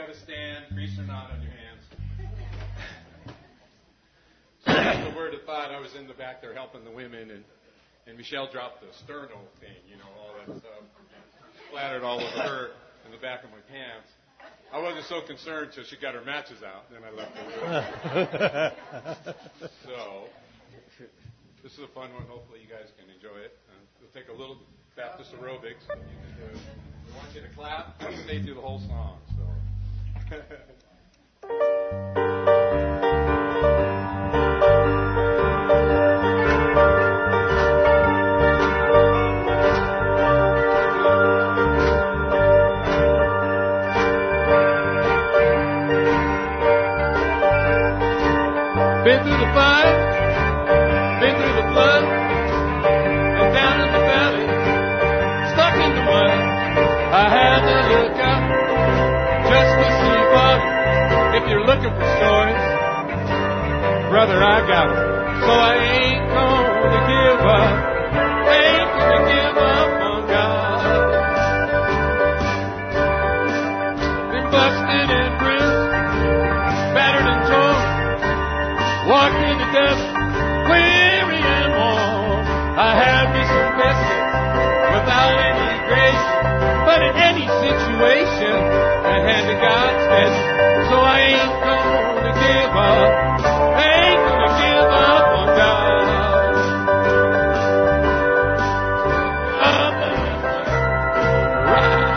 have a stand, priests or not, on your hands. So that's the word of thought. I was in the back there helping the women, and Michelle dropped the sterno thing, all that stuff. Splattered all over her in the back of my pants. I wasn't so concerned till she got her matches out. Then I left her. So, this is a fun one. Hopefully you guys can enjoy it. We'll take a little Baptist aerobics. So you can do it. I want you to clap and stay through the whole song. So. Been through the fire, been through the flood, and down in the valley, stuck in the mud. I had to look out just to see what. If you're looking for stories, brother, I got them. So I ain't gonna give up, ain't gonna give up on God. Been busted and bruised, battered and torn. Walked in the desert, weary and worn. I had me some biscuits without any grace, but in any situation, that hand of God's measure. So I ain't gonna give up, ain't gonna give up on God. I'm gonna ride.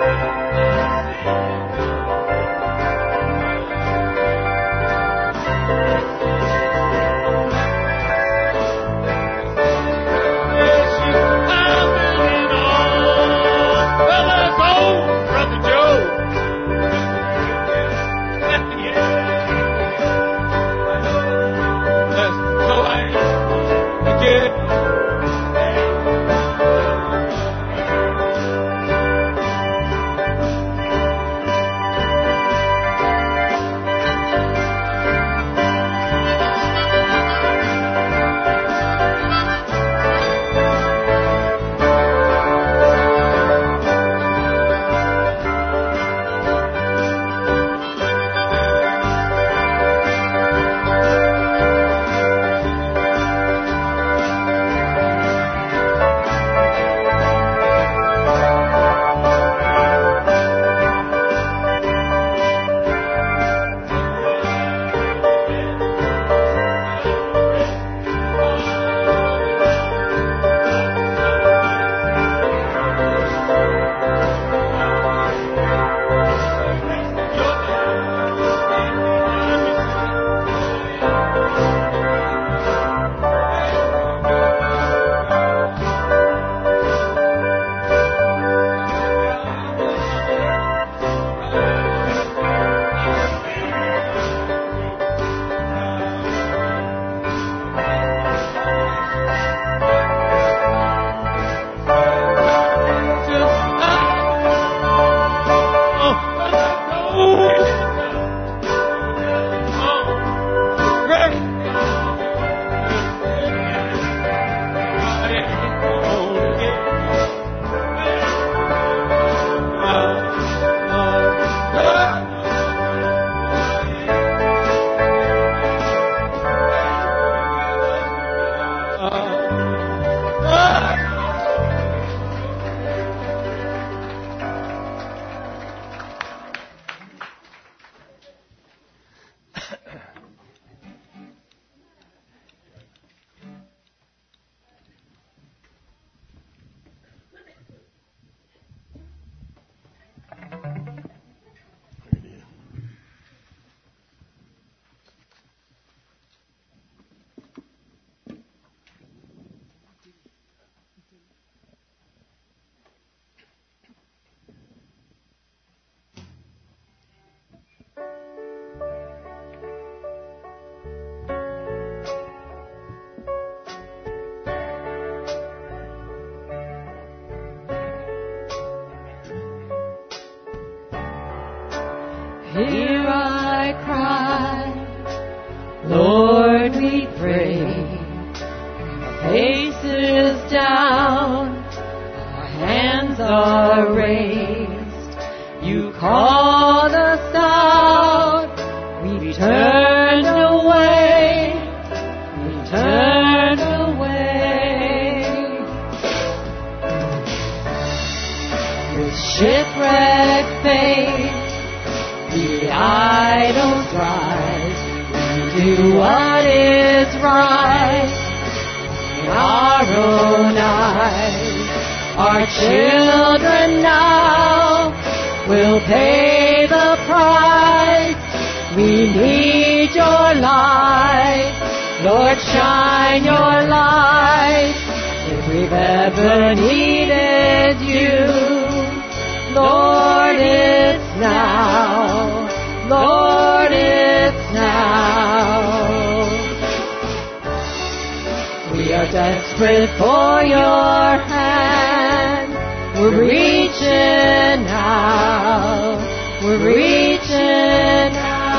Hear I cry, Lord, we pray. Our faces down, our hands are raised. You called us out. turned away. We turned away. With shipwrecked faith, the idols rise. We do what is right in our own eyes. Our children now will pay the price. We need your light. Lord, shine your light. If we've ever needed you, Lord, it's now. Lord, it's now. We are desperate for your hand. We're reaching out. We're reaching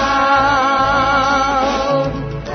out.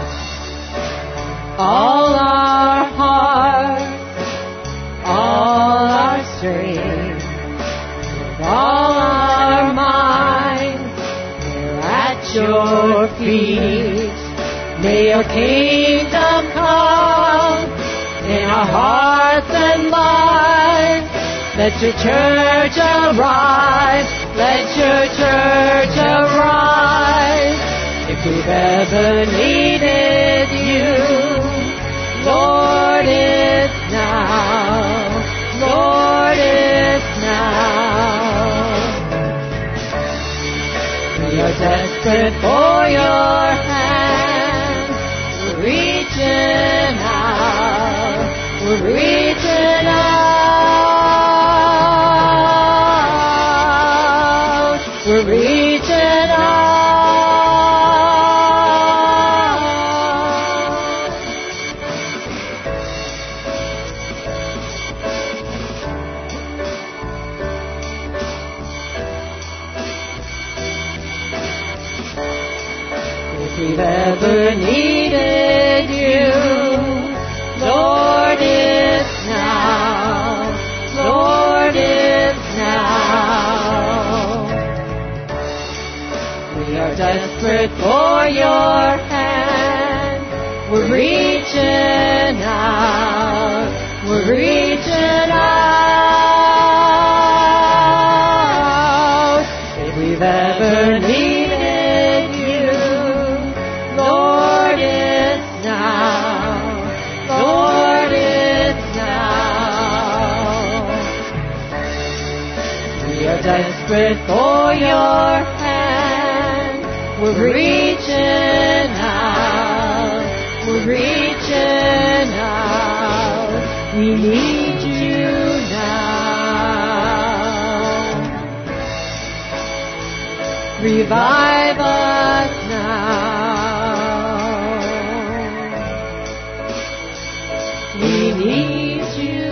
All our hearts, all our strength, all our minds, we're at your feet. May your kingdom come in our hearts and minds. Let your church arise. Let your church arise. If we've ever needed you, Lord, it's now. Lord, it's now. We are desperate for your hand. We're reaching out. We're reaching out. We're reaching out. If we've ever needed you, Lord, it's now. Lord, it's now. We are desperate for your hand. We're reaching out. We're reaching out. If we've ever needed you, Lord, it's now. Lord, it's now. We are desperate for your hand. We're reaching out. We're reaching out. We need you now. Revive us now. We need you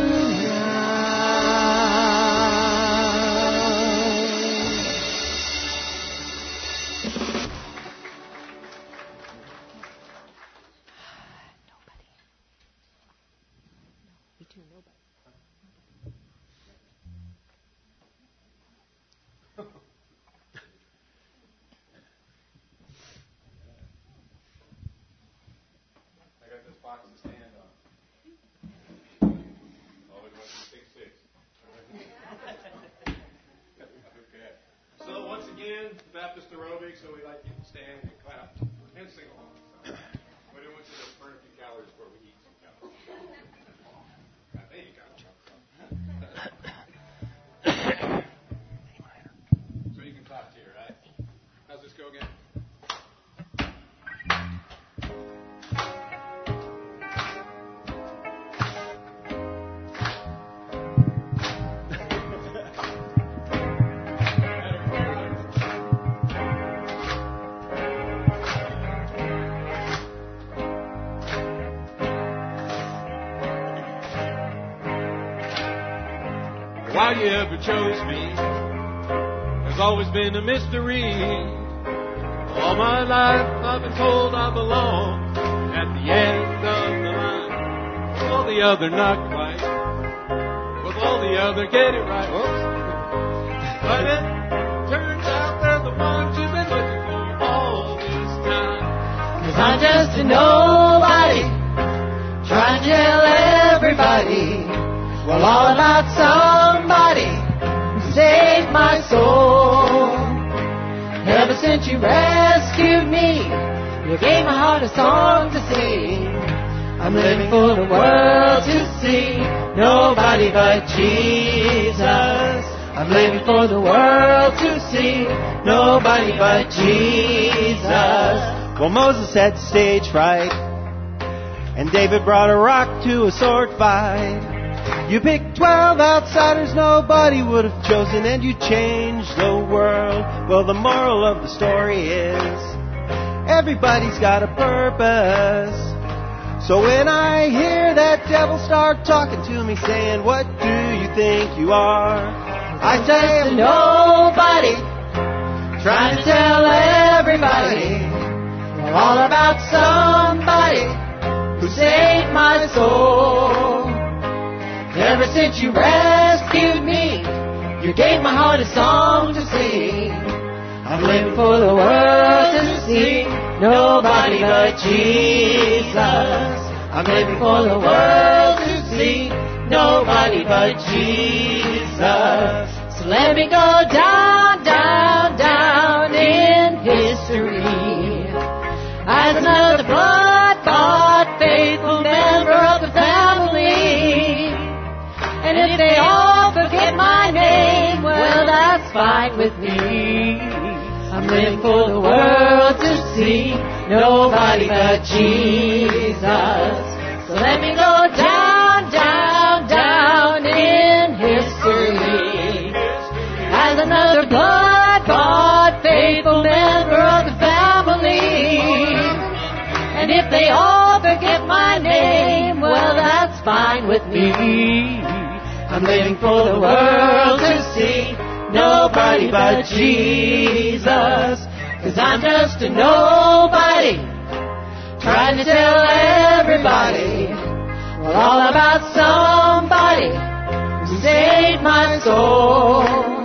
I got this box to stand on. Always went to 6'6". Okay. So once again, Baptist aerobics, so we like you to stand and clap and sing along. So we don't want you to burn a few calories before we eat some calories. There you go. So you can clap here, right? How's this go again? Why you ever chose me has always been a mystery. All my life I've been told I belong at the end of the line. With all the other not quite, with all the other get it right. Whoops. But it turns out they're the ones you've been looking for all this time. 'Cause I'm just a nobody, trying to tell everybody, well, all about somebody who saved my soul. Ever since you rescued me, you gave my heart a song to sing. I'm living for the world to see, nobody but Jesus. I'm living for the world to see, nobody but Jesus. Well, Moses had stage fright, and David brought a rock to a sword fight. You picked 12 outsiders nobody would have chosen, and you changed the world. Well, the moral of the story is, everybody's got a purpose. So when I hear that devil start talking to me, saying, what do you think you are? I say, I'm nobody, trying to tell everybody, well, all about somebody who saved my soul. Ever since you rescued me, you gave my heart a song to sing. I'm living for the world to see, nobody but Jesus. I'm living for the world to see, nobody but Jesus. So let me go down, down, down in history as another blood-bought, faithful member of the family. And if they all forget my name, well, that's fine with me. I'm living for the world to see, nobody but Jesus. So let me go down, down, down in history as another blood-bought, faithful member of the family. And if they all forget my name, well, that's fine with me. I'm living for the world to see, nobody but Jesus. 'Cause I'm just a nobody, trying to tell everybody, well, all about somebody who saved my soul.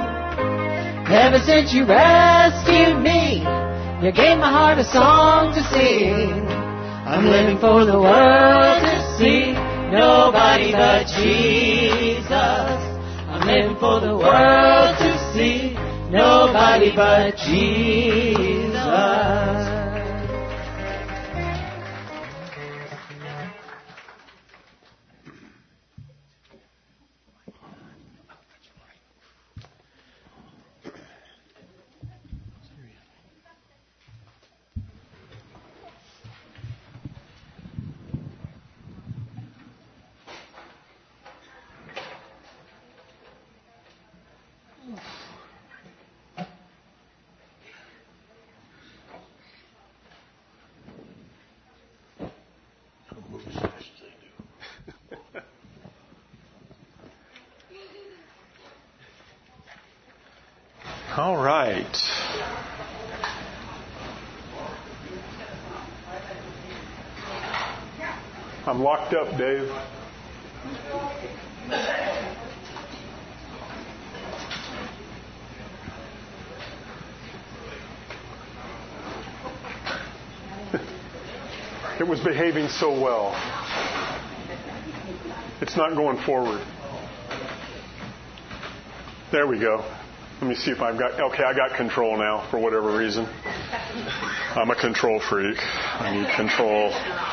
Ever since you rescued me, you gave my heart a song to sing. I'm living for the world to see, nobody but Jesus. I'm living for the world to see, nobody but Jesus. All right. I'm locked up, Dave. It was behaving so well. It's not going forward. There we go. Let me see if I've got... Okay, I got control now, for whatever reason. I'm a control freak. I need control.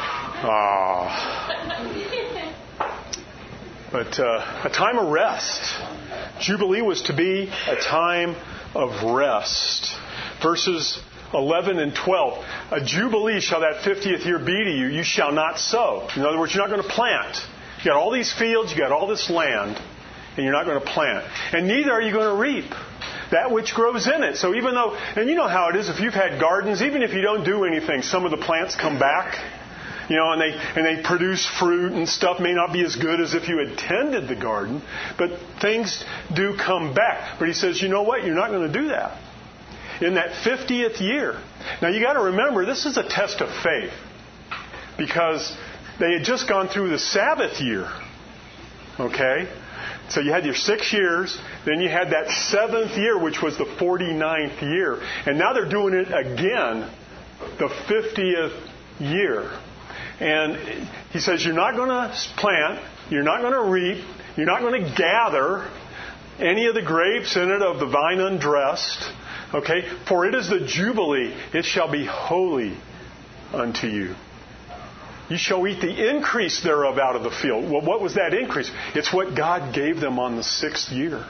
But a time of rest. Jubilee was to be a time of rest. Verses 11 and 12. A Jubilee shall that 50th year be to you. You shall not sow. In other words, you're not going to plant. You got all these fields, you got all this land, and you're not going to plant. And neither are you going to reap that which grows in it. So even though, and you know how it is, if you've had gardens, even if you don't do anything, some of the plants come back, you know, and they produce fruit and stuff. May not be as good as if you had tended the garden, but things do come back. But he says, you know what? You're not going to do that in that 50th year. Now you got to remember, this is a test of faith, because they had just gone through the Sabbath year. Okay? So you had your 6 years, then you had that 7th year, which was the 49th year. And now they're doing it again, the 50th year. And he says, you're not going to plant, you're not going to reap, you're not going to gather any of the grapes in it of the vine undressed. Okay? For it is the Jubilee, it shall be holy unto you. You shall eat the increase thereof out of the field. Well, what was that increase? It's what God gave them on the 6th year.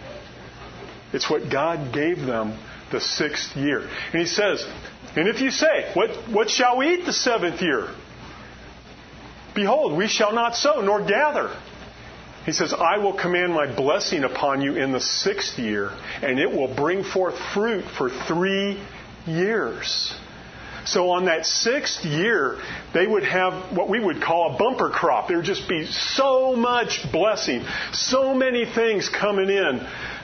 It's what God gave them the 6th year. And he says, and if you say, what shall we eat the 7th year? Behold, we shall not sow nor gather. He says, I will command my blessing upon you in the 6th year, and it will bring forth fruit for 3 years. So on that 6th year, they would have what we would call a bumper crop. There would just be so much blessing, so many things coming in.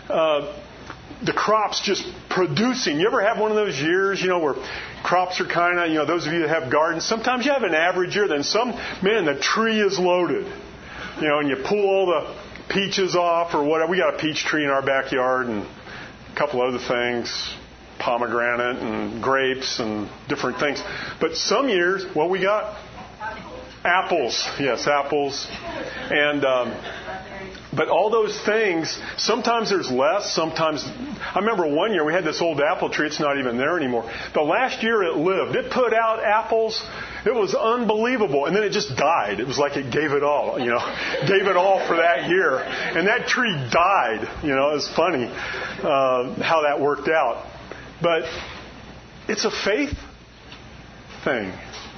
The crops just producing. You ever have one of those years, where crops are kind of, those of you that have gardens, sometimes you have an average year, then the tree is loaded. And you pull all the peaches off or whatever. We got a peach tree in our backyard and a couple other things, pomegranate and grapes and different things. But some years, what we got? Apples. Yes, apples. And but all those things, sometimes there's less, sometimes... I remember one year we had this old apple tree. It's not even there anymore. The last year it lived. It put out apples. It was unbelievable. And then it just died. It was like it gave it all, gave it all for that year. And that tree died. It was funny how that worked out. But it's a faith thing.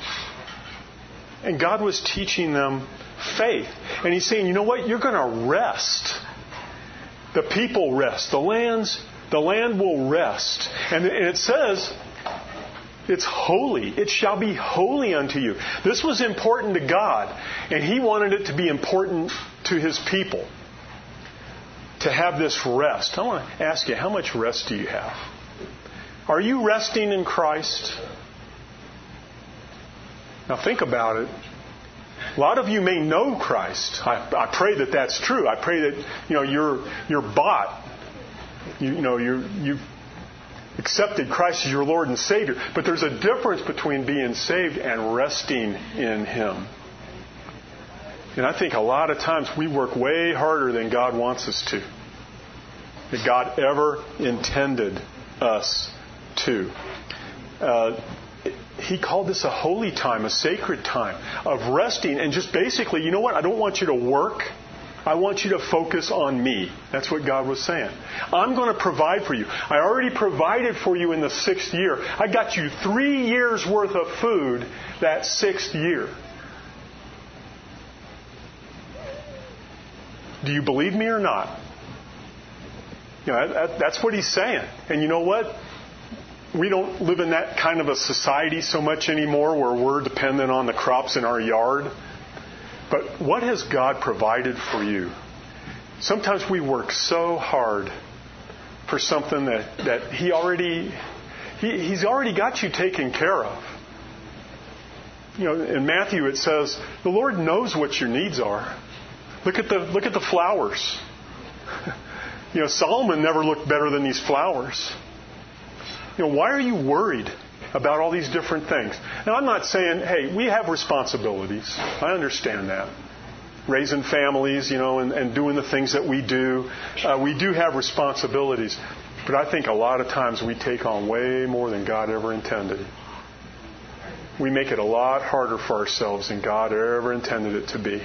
And God was teaching them faith. And He's saying, you know what? You're going to rest. The people rest. The land will rest. And it says, it's holy. It shall be holy unto you. This was important to God. And He wanted it to be important to His people. To have this rest. I want to ask you, how much rest do you have? Are you resting in Christ? Now think about it. A lot of you may know Christ. I pray that that's true. I pray that you're bought. You've accepted Christ as your Lord and Savior. But there's a difference between being saved and resting in Him. And I think a lot of times we work way harder than God wants us to. That God ever intended us to. He called this a holy time, a sacred time of resting and just basically, you know what? I don't want you to work. I want you to focus on me. That's what God was saying. I'm going to provide for you. I already provided for you in the 6th year. I got you 3 years worth of food that 6th year. Do you believe me or not? That's what He's saying. And you know what? We don't live in that kind of a society so much anymore where we're dependent on the crops in our yard. But what has God provided for you? Sometimes we work so hard for something that He's already got you taken care of. In Matthew it says, the Lord knows what your needs are. Look at the flowers. Solomon never looked better than these flowers. Why are you worried about all these different things? Now, I'm not saying, hey, we have responsibilities. I understand that. Raising families, and doing the things that we do. We do have responsibilities. But I think a lot of times we take on way more than God ever intended. We make it a lot harder for ourselves than God ever intended it to be.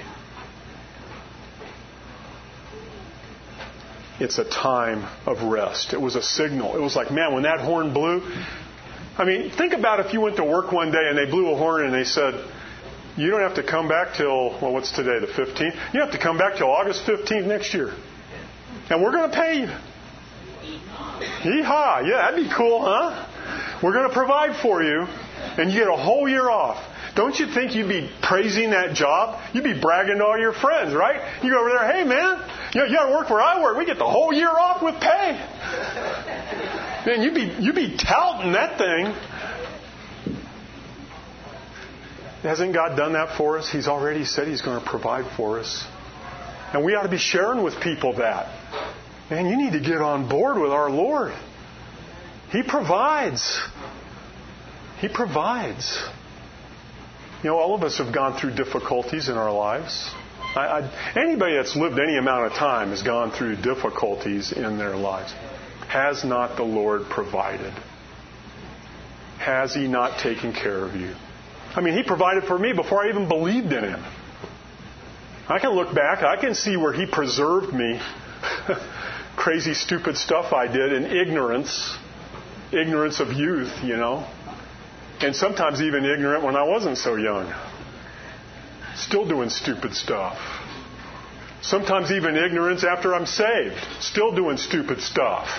It's a time of rest. It was a signal. It was like, man, when that horn blew. I mean, think about if you went to work one day and they blew a horn and they said, you don't have to come back till, what's today, the 15th? You have to come back till August 15th next year. And we're going to pay you. Yeehaw. Yeah, that'd be cool, huh? We're going to provide for you and you get a whole year off. Don't you think you'd be praising that job? You'd be bragging to all your friends, right? You go over there, hey man, you got to work where I work. We get the whole year off with pay. Man, you'd be touting that thing. Hasn't God done that for us? He's already said He's going to provide for us. And we ought to be sharing with people that. Man, you need to get on board with our Lord. He provides. He provides. All of us have gone through difficulties in our lives. Anybody that's lived any amount of time has gone through difficulties in their lives. Has not the Lord provided? Has He not taken care of you? He provided for me before I even believed in Him. I can look back. I can see where He preserved me. Crazy, stupid stuff I did in ignorance of youth, And sometimes even ignorant when I wasn't so young. Still doing stupid stuff. Sometimes even ignorance after I'm saved. Still doing stupid stuff.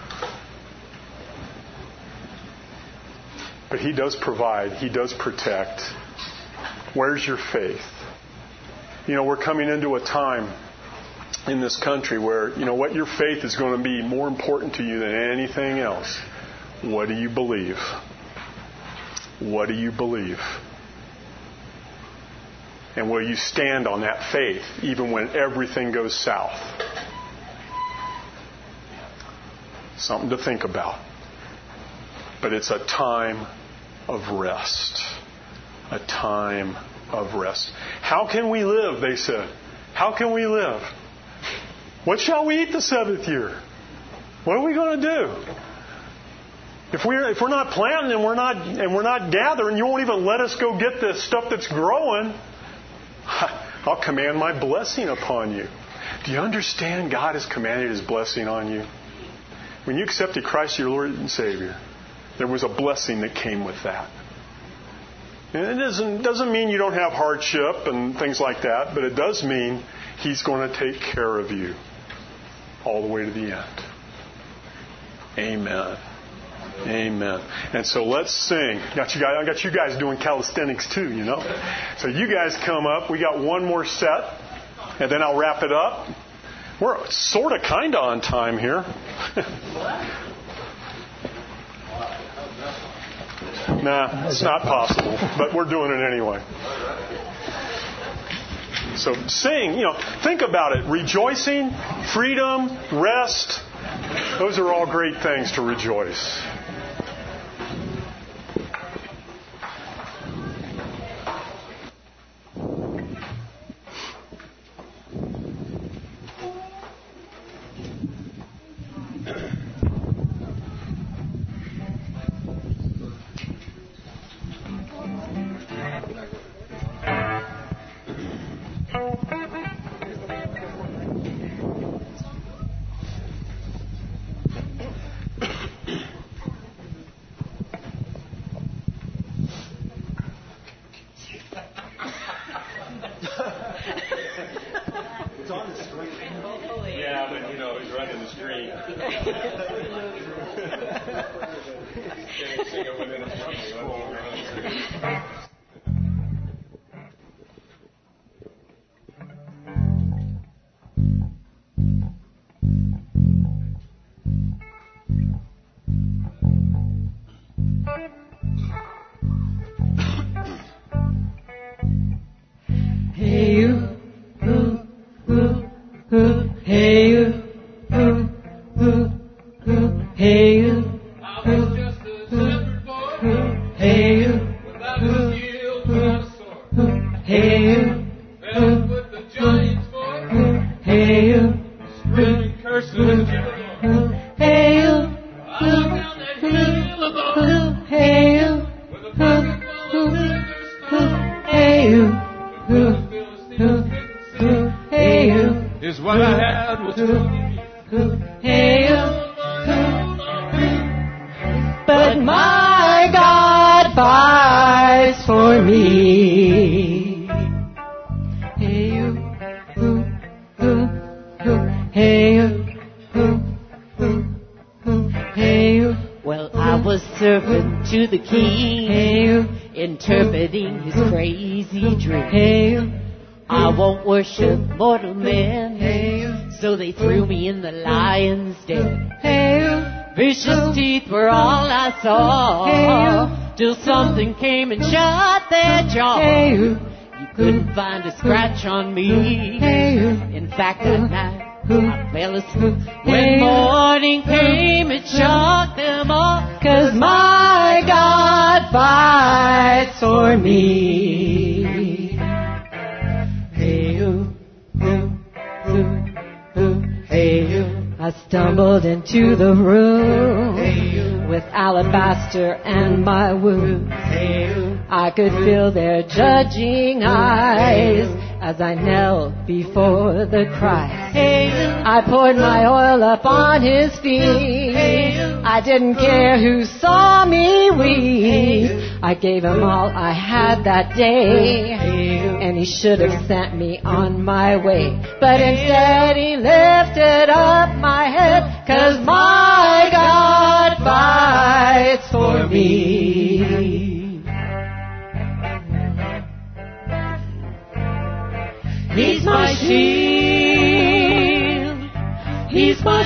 But He does provide. He does protect. Where's your faith? We're coming into a time in this country where, what your faith is going to be more important to you than anything else. What do you believe? What do you believe? And will you stand on that faith even when everything goes south? Something to think about. But it's a time of rest. A time of rest. How can we live, they said. How can we live? What shall we eat the seventh year? What are we going to do? If we're not planting and we're not gathering, you won't even let us go get the stuff that's growing. I'll command my blessing upon you. Do you understand God has commanded His blessing on you? When you accepted Christ your Lord and Savior, there was a blessing that came with that. And it doesn't mean you don't have hardship and things like that, but it does mean He's going to take care of you all the way to the end. Amen. Amen. And so let's sing. I got you guys doing calisthenics too, So you guys come up. We got one more set, and then I'll wrap it up. We're sort of kind of on time here. Nah, it's not possible, but we're doing it anyway. So sing, think about it. Rejoicing, freedom, rest. Those are all great things to rejoice. Mortal men, so they threw me in the lion's den. Vicious teeth were all I saw, till something came and shut their jaw. You couldn't find a scratch on me. In fact, that night I fell asleep. When morning came, it shocked them all, 'cause my God fights for me. Hey, ooh, ooh, ooh, ooh, hey, ooh. I stumbled into the room with alabaster and my wounds. I could feel their judging eyes as I knelt before the Christ. I poured my oil upon his feet. I didn't care who saw me weep. I gave him all I had that day, and he should have sent me on my way. But instead he lifted up my head, 'cause my God fights for me. He's my shield, he's my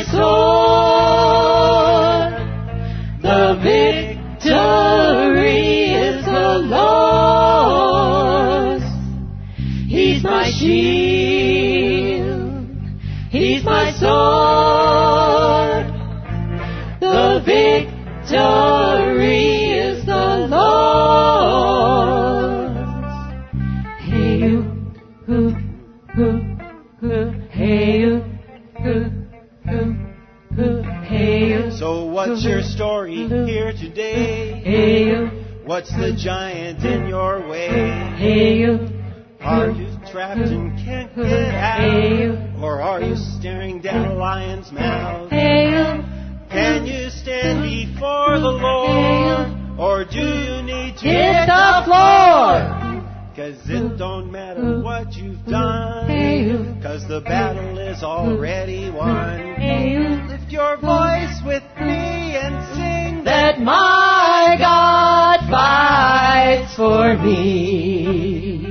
sword. The victory is the Lord's. He's my shield, he's my sword. The victory is the Lord's. Hey you, who, hey you, who, hey you. So what's your story here today? Hey you, what's the giant in your way? Hey you, are you trapped and can't get out? Hey you, or are you staring down a lion's mouth? Hey you, can you stand before the Lord? Or do you need to hit the floor? 'Cause it don't matter what you've done, 'cause the battle is already won. Lift your voice with me and sing that my God fights for me.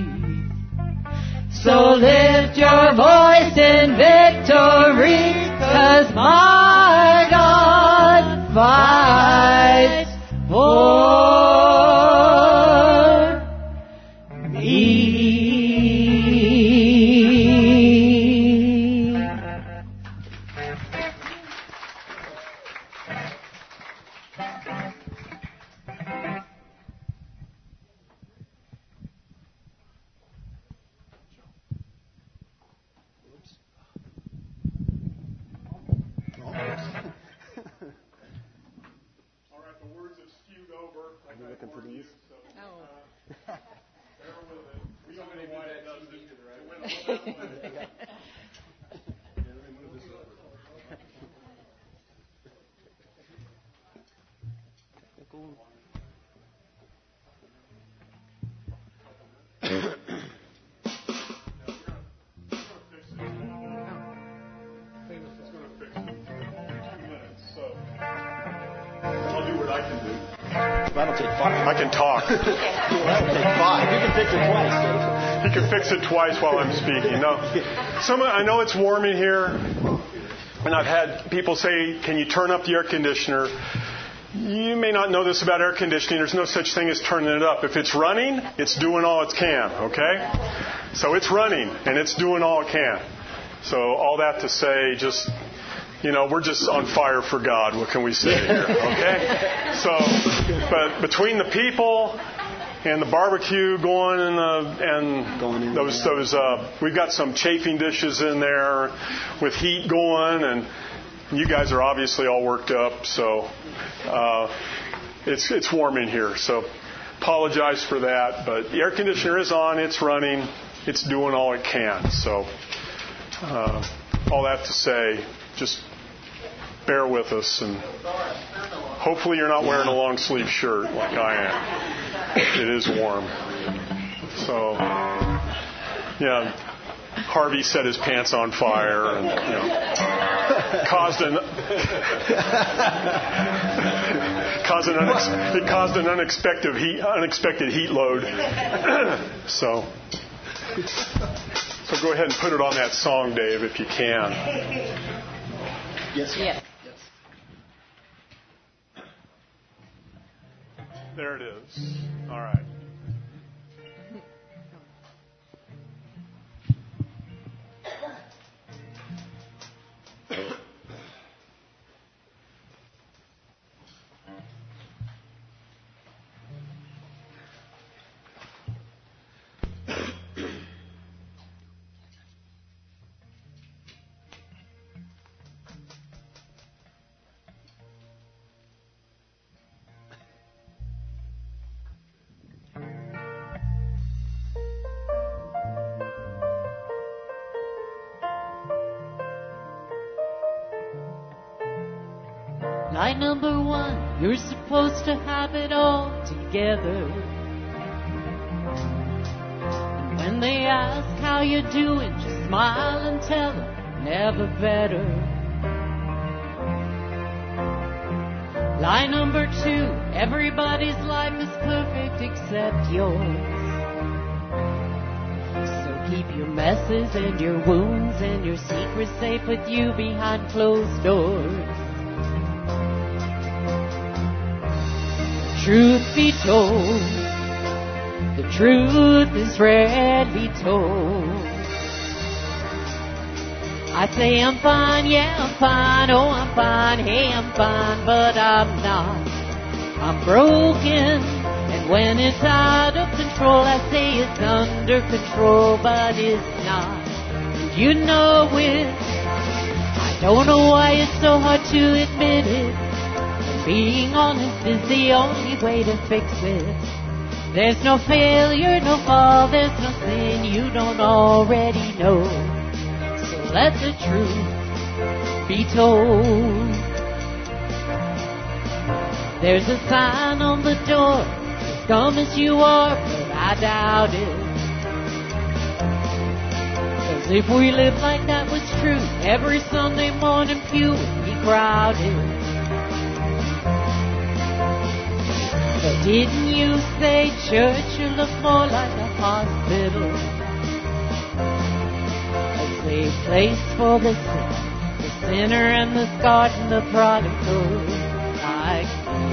So lift your voice in victory, 'cause my God fights for me. That'll take 5. I can talk. That'll take 5. You can fix it twice, Dave. You can fix it twice while I'm speaking. No, I know it's warm in here, and I've had people say, "Can you turn up the air conditioner?" You may not know this about air conditioning. There's no such thing as turning it up. If it's running, it's doing all it can. Okay, so it's running and it's doing all it can. So all that to say, just. We're just on fire for God. What can we say here? Okay? So, but between the people and the barbecue going and those we've got some chafing dishes in there with heat going, and you guys are obviously all worked up. So, it's warm in here. So, apologize for that. But the air conditioner is on. It's running. It's doing all it can. So, all that to say, just bear with us, and hopefully you're not wearing a long sleeve shirt like I am. It is warm. So, Harvey set his pants on fire and caused an unexpected heat load. So go ahead and put it on that song, Dave, if you can. Yes. Yes. There it is. All right. Lie number 1, you're supposed to have it all together. And when they ask how you're doing, just smile and tell them, never better. Lie number 2, everybody's life is perfect except yours. Keep your messes and your wounds and your secrets safe with you behind closed doors. Truth be told, the truth is rarely told. I say I'm fine, yeah I'm fine, oh I'm fine, hey I'm fine, but I'm not. I'm broken. And when it's out of control, I say it's under control, but it's not. And you know it. I don't know why it's so hard to admit it. Being honest is the only way to fix it. There's no failure, no fall, there's no sin you don't already know. So let the truth be told. There's a sign on the door. Scum as you are, but I doubt it. 'Cause if we lived like that was true, every Sunday morning pew would be crowded. But didn't you say church should look more like a hospital? A safe place for the sick, the sinner and the scarred and the prodigal. Like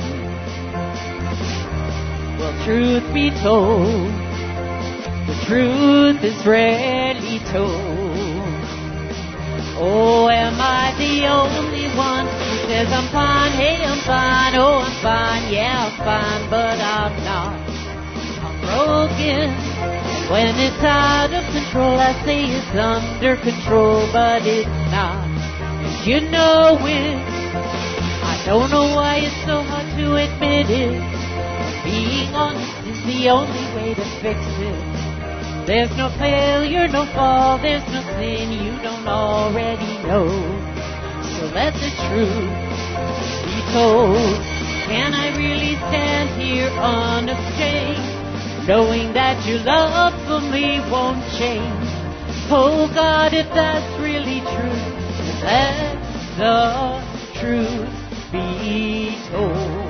well, truth be told, the truth is rarely told. Oh, am I the only one who says I'm fine, hey, I'm fine, oh, I'm fine, yeah, I'm fine, but I'm not. I'm broken. And when it's out of control, I say it's under control, but it's not. And you know it. I don't know why it's so hard to admit it. Being honest is the only way to fix it. There's no failure, no fall, there's no sin you don't already know. So let the truth be told. Can I really stand here unashamed, knowing that your love for me won't change? Oh God, if that's really true, let the truth be told.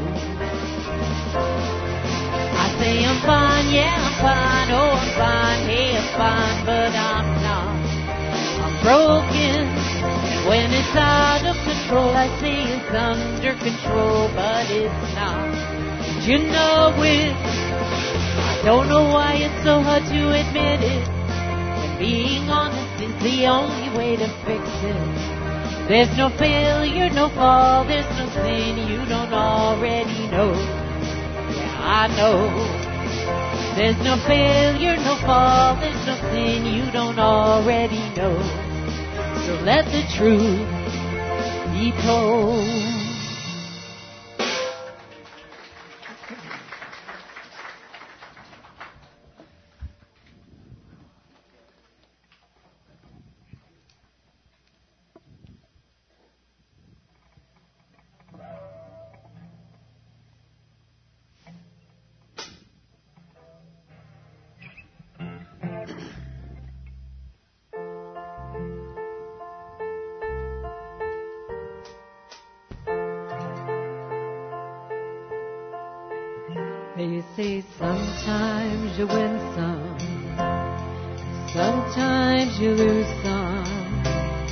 I say I'm fine, yeah I'm fine, oh I'm fine, hey I'm fine, but I'm not. I'm broken, and when it's out of control, I say it's under control, but it's not. And you know it. I don't know why it's so hard to admit it. When being honest is the only way to fix it. There's no failure, no fall, there's no sin you don't already know. I know there's no failure, no fall, there's no sin you don't already know. So let the truth be told. They say sometimes you win some, sometimes you lose some.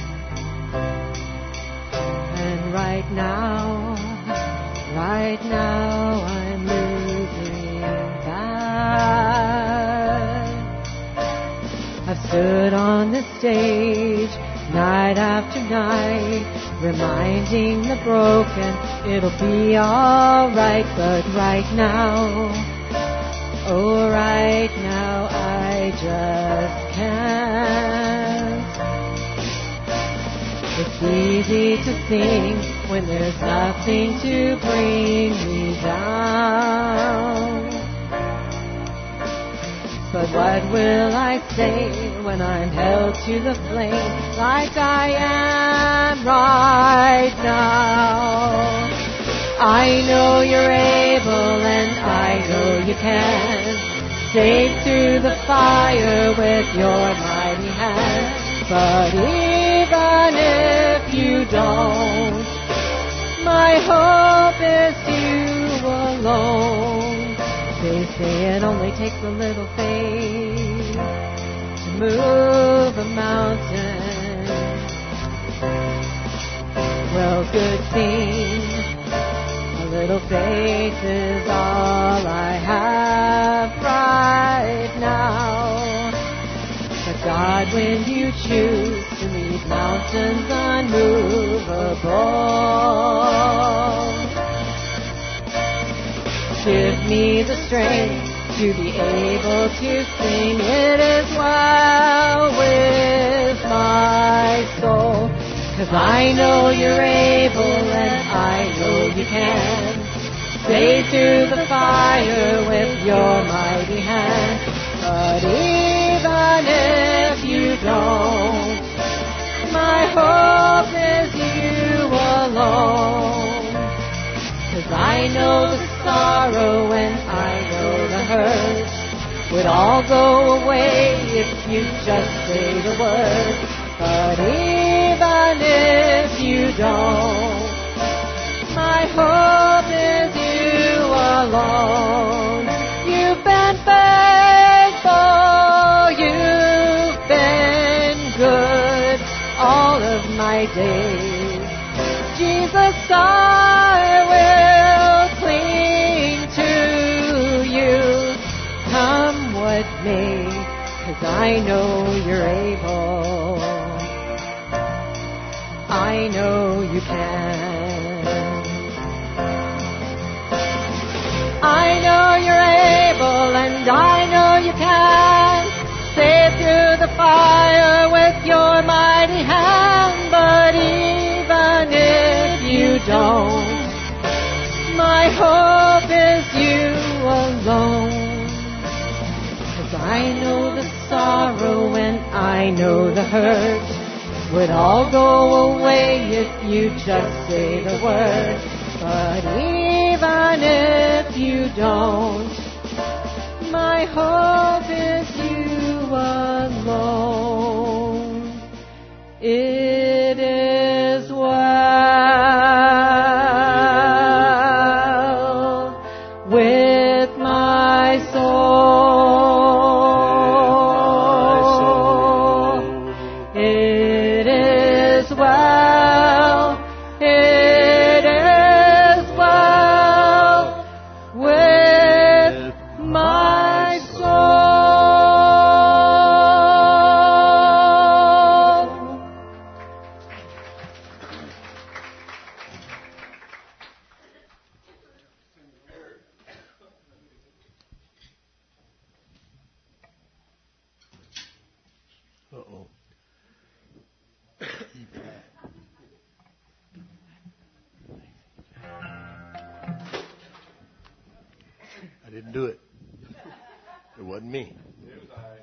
And right now I'm losing that. I've stood on the stage night after night, reminding the broken it'll be alright, but right now, oh right now I just can't. It's easy to sing when there's nothing to bring me down. But what will I say when I'm held to the flame like I am right now? I know you're able and I know you can. Save through the fire with your mighty hand. But even if you don't, my hope is you alone. They say it only takes a little faith to move a mountain. Well, good thing, a little faith is all I have right now. But God, when you choose to leave mountains unmovable, give me the strength to be able to sing. It is well with my soul. 'Cause I know you're able and I know you can. Save through the fire with your mighty hand. But even if you don't, my hope is you alone. 'Cause I know the sorrow and I know the hurt would all go away if you just say the word. But even if you don't, my hope is you alone. You've been faithful, you've been good all of my days. Jesus, I will cling to you, come what may, 'cause I know you're able. I know you can. I know you're able and I know you can. Save through the fire with your mighty hand. But even if you don't, my hope is you alone. 'Cause I know the sorrow and I know the hurt would all go away if you just say the word. But even if you don't, my hope is you alone. It is well with my soul. It is well. It is well with my soul. Uh-oh. I didn't do it. It wasn't me. It was I.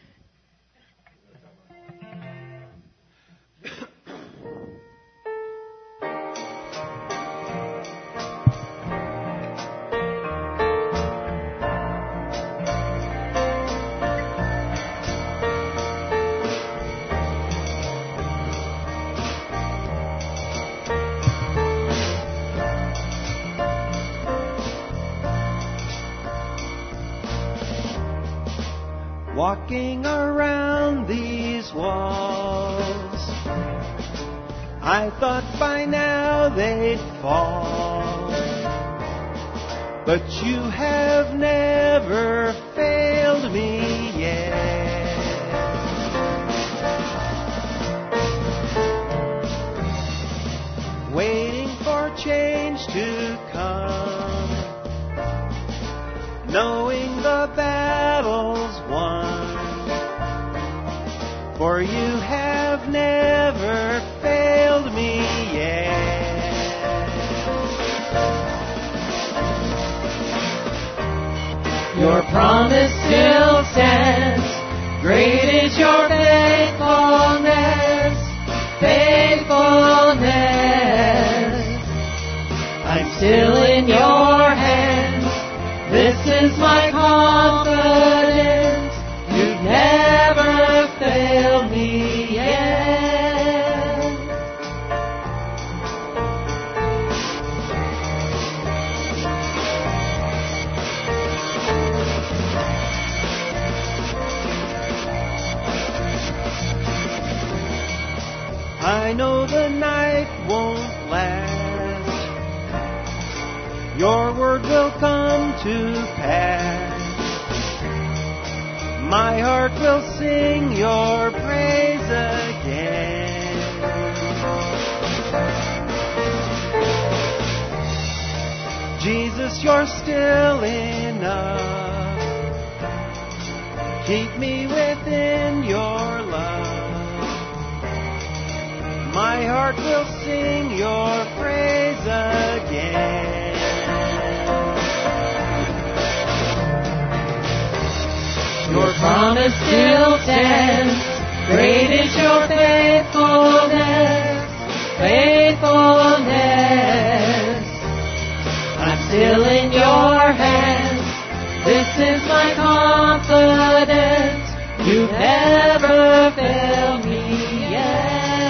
Walking around these walls, I thought by now they'd fall. But you have never failed me yet. Waiting for change to come, knowing the battle's won. For you have never failed me yet. Your promise still stands. Great is your faithfulness, faithfulness. I'm still I know the night won't last. Your word will come to pass. My heart will sing your praise again. Jesus, you're still enough. Keep me within your love. My heart will sing your praise again. Your promise still stands. Great is your faithfulness, faithfulness. I'm still in your hands. This is my confidence. You've never failed me yet.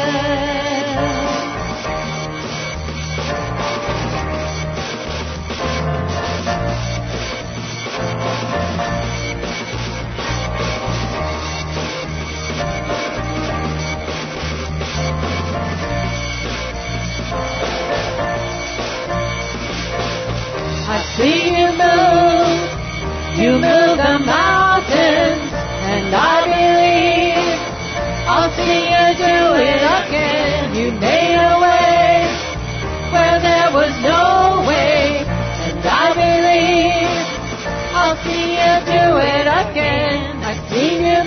I see you move the mountains, and I believe I'll see you do it again. You made a way where there was no way, and I believe I'll see you do it again. I see you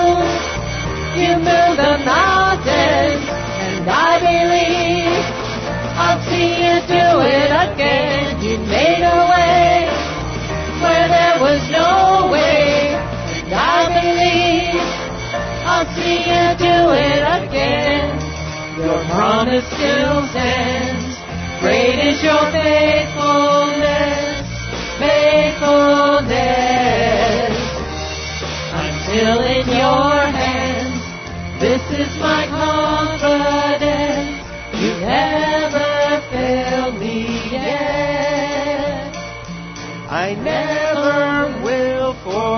move the mountains, and I believe I'll see you do it again. You made a way where there was no way, and I believe I'll see you do it again. Your promise still stands. Great is your faithfulness, faithfulness. I'm still in your hands. This is my confidence. You never failed me yet. I never will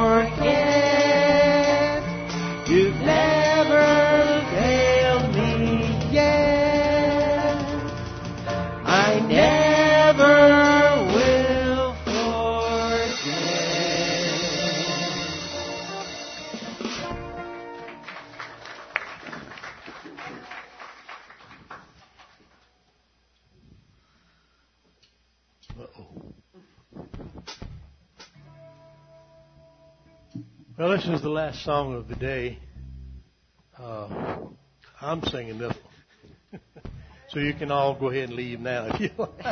forget. You've never failed me yet. I never will Well, this is the last song of the day. I'm singing this one. So you can all go ahead and leave now if you like.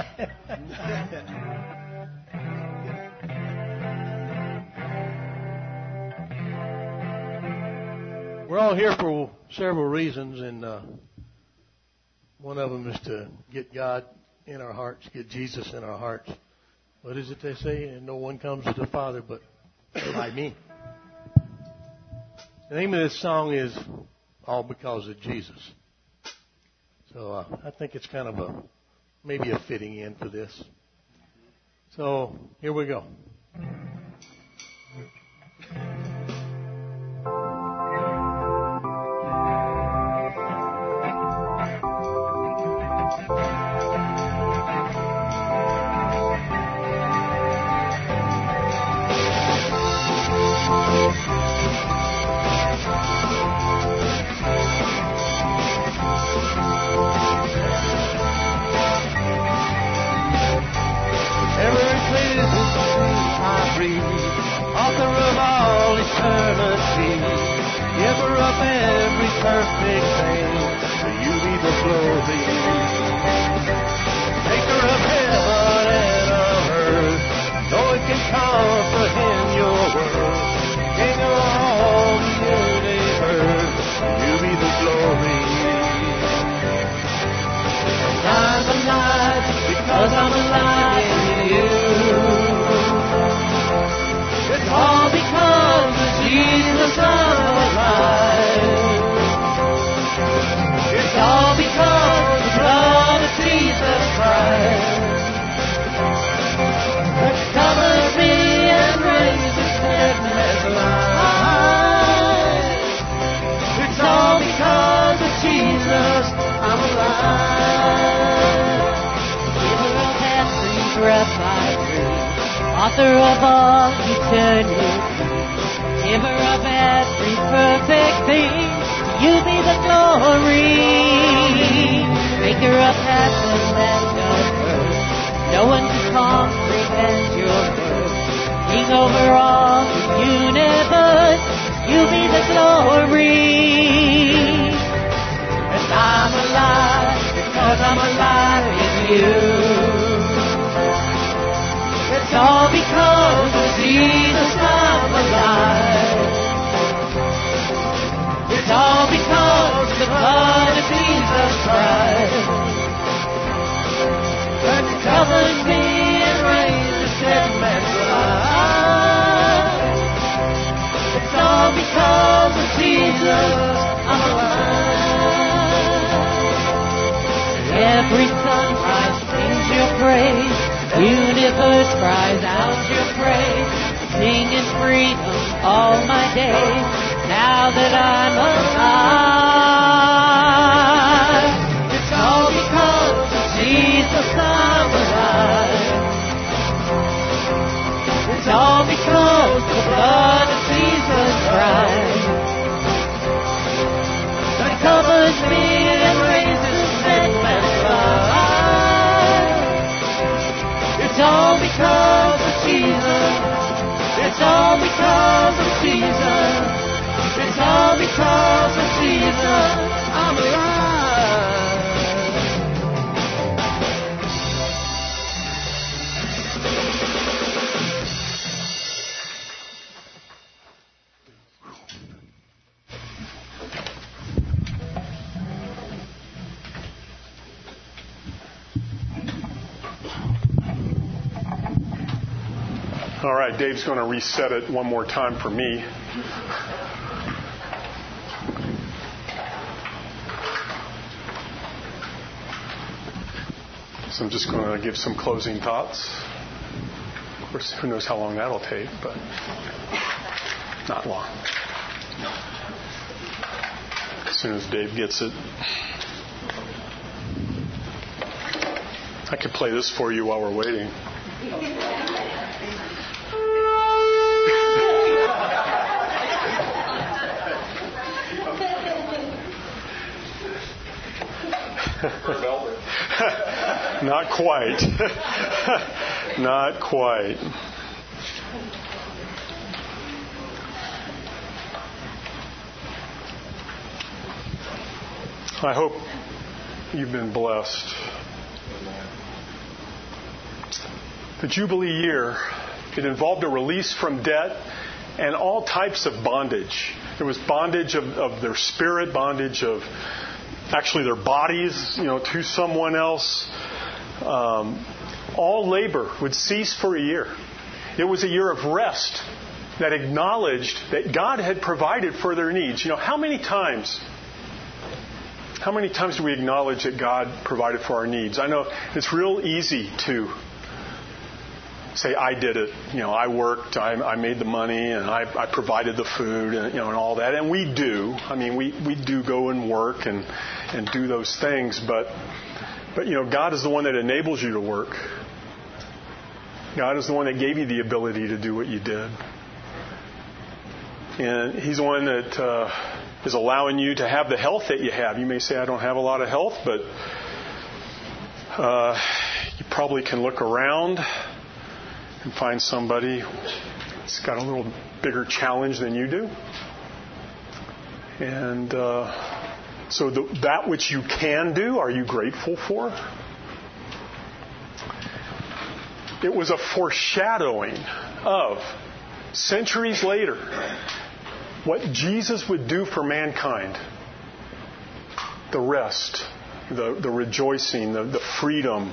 We're all here for several reasons, and one of them is to get God in our hearts, get Jesus in our hearts. What is it they say? And no one comes to the Father but by me. The name of this song is All Because of Jesus. So I think it's kind of maybe a fitting end for this. So here we go. Everybody, please. author of all eternity, giver of every perfect thing, to you be the glory, maker of heaven and of earth, no one can comprehend your worth, king over all the universe, you be the glory. And I'm alive because I'm alive in you. It's all because of Jesus I'm alive. It's all because of the blood of Jesus Christ that covers me and raises dead man's life. It's all because of Jesus I'm alive. Every sunrise sings your praise. Universe cries out your praise, singing freedom all my days, now that I'm alive. It's all because of Jesus I'm alive. It's all because of the blood of Jesus Christ that covers me and raises dead man's life. It's all because of Jesus. It's all because of Jesus. It's all because of Jesus. I'm alive. All right, Dave's going to reset it one more time for me. So I'm just going to give some closing thoughts. Of course, who knows how long that'll take, but not long. As soon as Dave gets it. I could play this for you while we're waiting. Not quite. Not quite. I hope you've been blessed. The Jubilee year, it involved a release from debt and all types of bondage. There was bondage of their spirit, bondage of actually their bodies, to someone else. All labor would cease for a year. It was a year of rest that acknowledged that God had provided for their needs. How many times do we acknowledge that God provided for our needs? I know it's real easy to say, I did it. I worked, I made the money, and I provided the food, and all that. And we do. I mean, we do go and work and do those things. But God is the one that enables you to work. God is the one that gave you the ability to do what you did. And He's the one that is allowing you to have the health that you have. You may say, I don't have a lot of health, but you probably can look around and find somebody that's got a little bigger challenge than you do. And so that which you can do, are you grateful for? It was a foreshadowing of, centuries later, what Jesus would do for mankind. The rest, the rejoicing, the freedom.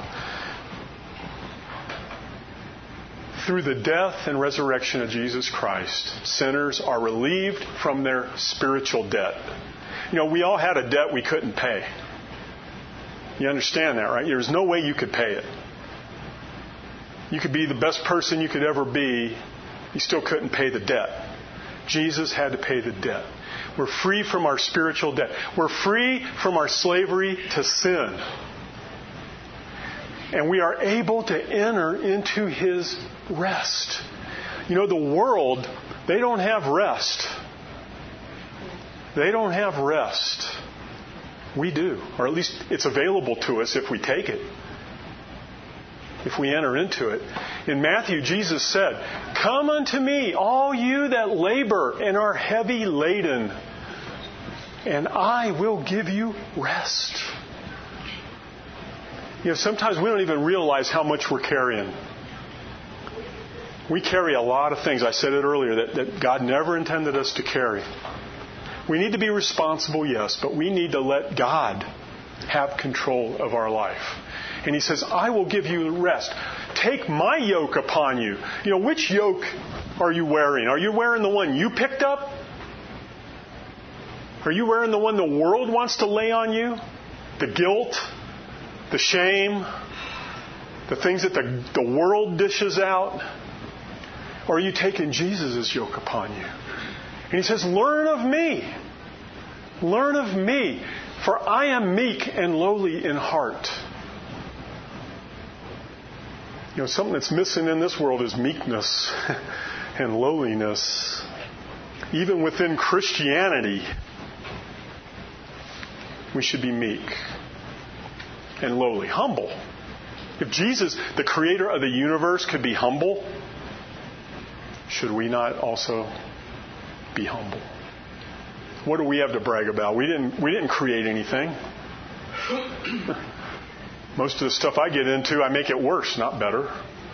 Through the death and resurrection of Jesus Christ, sinners are relieved from their spiritual debt. We all had a debt we couldn't pay. You understand that, right? There's no way you could pay it. You could be the best person you could ever be. You still couldn't pay the debt. Jesus had to pay the debt. We're free from our spiritual debt. We're free from our slavery to sin. And we are able to enter into His rest. You know, the world, they don't have rest. They don't have rest. We do. Or at least it's available to us if we take it. If we enter into it. In Matthew, Jesus said, "Come unto me, all you that labor and are heavy laden, and I will give you rest." You know, sometimes we don't even realize how much we're carrying. We carry a lot of things. I said it earlier, that God never intended us to carry. We need to be responsible, yes, but we need to let God have control of our life. And He says, "I will give you rest. Take my yoke upon you." You know, which yoke are you wearing? Are you wearing the one you picked up? Are you wearing the one the world wants to lay on you? The guilt, the shame, the things that the world dishes out? Or are you taking Jesus' yoke upon you? And He says, "Learn of me. Learn of me, for I am meek and lowly in heart." You know, something that's missing in this world is meekness and lowliness. Even within Christianity, we should be meek and lowly, humble. If Jesus, the creator of the universe, could be humble, should we not also be humble? What do we have to brag about? We didn't create anything. Most of the stuff I get into, I make it worse, not better.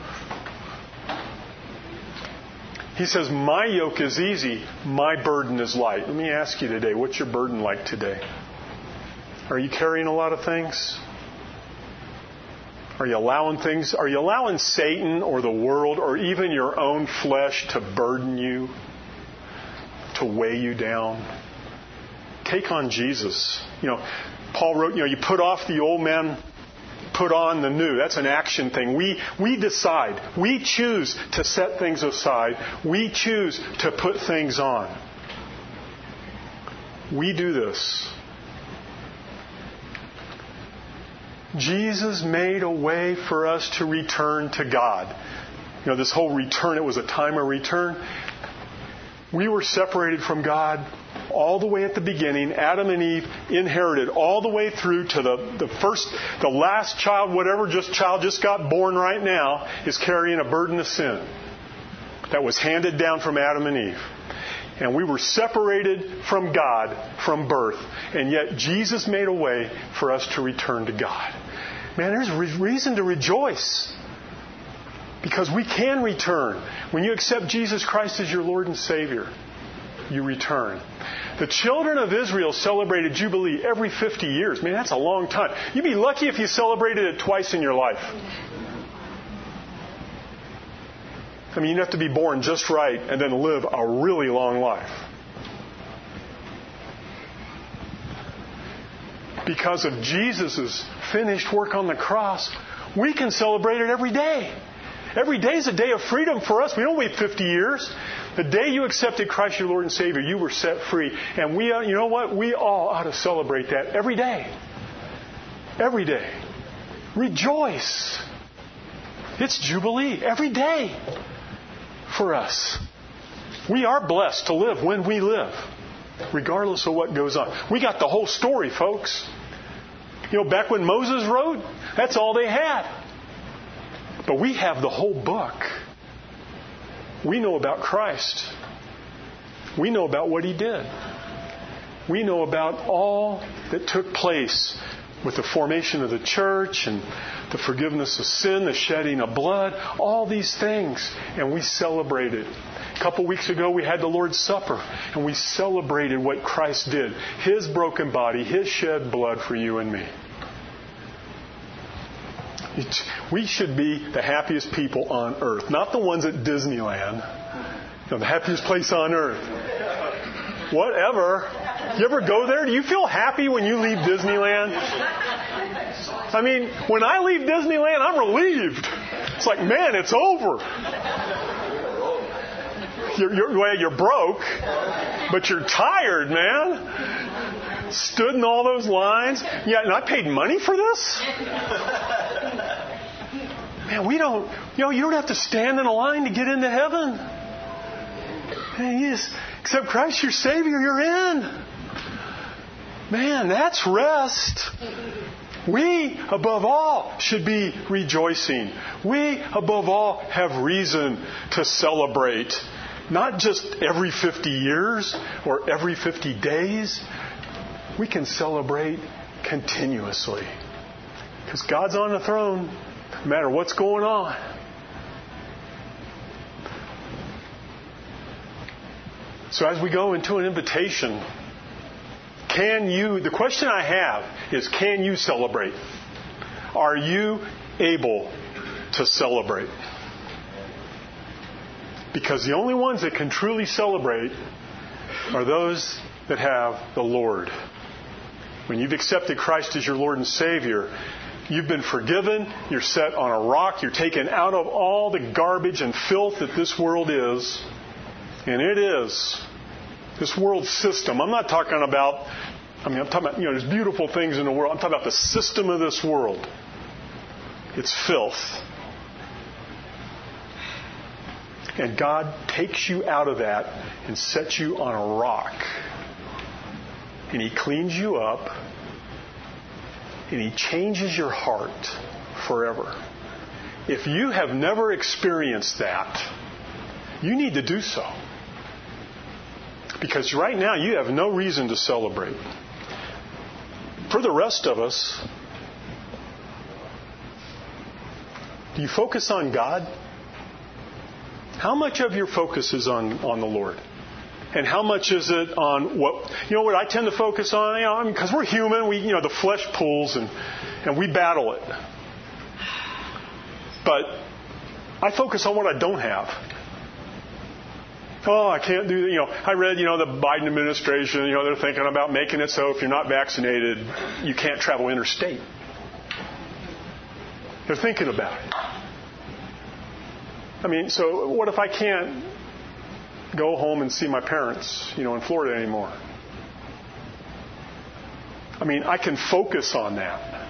He says, "My yoke is easy, my burden is light." Let me ask you today, what's your burden like today? Are you carrying a lot of things? Are you allowing Satan or the world or even your own flesh to burden you, to weigh you down? Take on Jesus. You know, Paul wrote, you put off the old man, put on the new. That's an action thing. We decide. We choose to set things aside. We choose to put things on. We do this. Jesus made a way for us to return to God. You know, this whole return, it was a time of return. We were separated from God all the way at the beginning. Adam and Eve inherited all the way through to the last child, whatever child just got born right now, is carrying a burden of sin that was handed down from Adam and Eve. And we were separated from God from birth. And yet Jesus made a way for us to return to God. Man, there's reason to rejoice. Because we can return. When you accept Jesus Christ as your Lord and Savior, you return. The children of Israel celebrated Jubilee every 50 years. Man, that's a long time. You'd be lucky if you celebrated it twice in your life. I mean, you'd have to be born just right and then live a really long life. Because of Jesus' finished work on the cross, we can celebrate it every day. Every day is a day of freedom for us. We don't wait 50 years. The day you accepted Christ your Lord and Savior, you were set free. And you know what? We all ought to celebrate that every day. Every day. Rejoice. It's Jubilee every day for us. We are blessed to live when we live, regardless of what goes on. We got the whole story, folks. You know, back when Moses wrote, that's all they had. But we have the whole book. We know about Christ. We know about what He did. We know about all that took place with the formation of the church and the forgiveness of sin, the shedding of blood, all these things. And we celebrated. A couple weeks ago we had the Lord's Supper and we celebrated what Christ did. His broken body, His shed blood for you and me. We should be the happiest people on earth. Not the ones at Disneyland. You know, the happiest place on earth. Whatever. You ever go there? Do you feel happy when you leave Disneyland? I mean, when I leave Disneyland, I'm relieved. It's like, man, it's over. You're broke, but you're tired, man. Stood in all those lines. Yeah, and I paid money for this? Man, you don't have to stand in a line to get into heaven. Man, you just accept Christ your Savior, you're in. Man, that's rest. We, above all, should be rejoicing. We, above all, have reason to celebrate. Not just every 50 years or every 50 days. We can celebrate continuously. Because God's on the throne, no matter what's going on. So as we go into an invitation, the question I have is, can you celebrate? Are you able to celebrate? Because the only ones that can truly celebrate are those that have the Lord. When you've accepted Christ as your Lord and Savior, you've been forgiven, you're set on a rock, you're taken out of all the garbage and filth that this world is. And it is. This world system. I'm talking about there's beautiful things in the world. I'm talking about the system of this world. It's filth. And God takes you out of that and sets you on a rock. And He cleans you up. And He changes your heart forever. If you have never experienced that, you need to do so. Because right now you have no reason to celebrate. For the rest of us, do you focus on God? How much of your focus is on the Lord? And how much is it on what I tend to focus on? Because we're human, the flesh pulls and we battle it. But I focus on what I don't have. Oh, I can't do that. I read, the Biden administration, they're thinking about making it so if you're not vaccinated, you can't travel interstate. They're thinking about it. So what if I can't go home and see my parents, in Florida anymore? I can focus on that.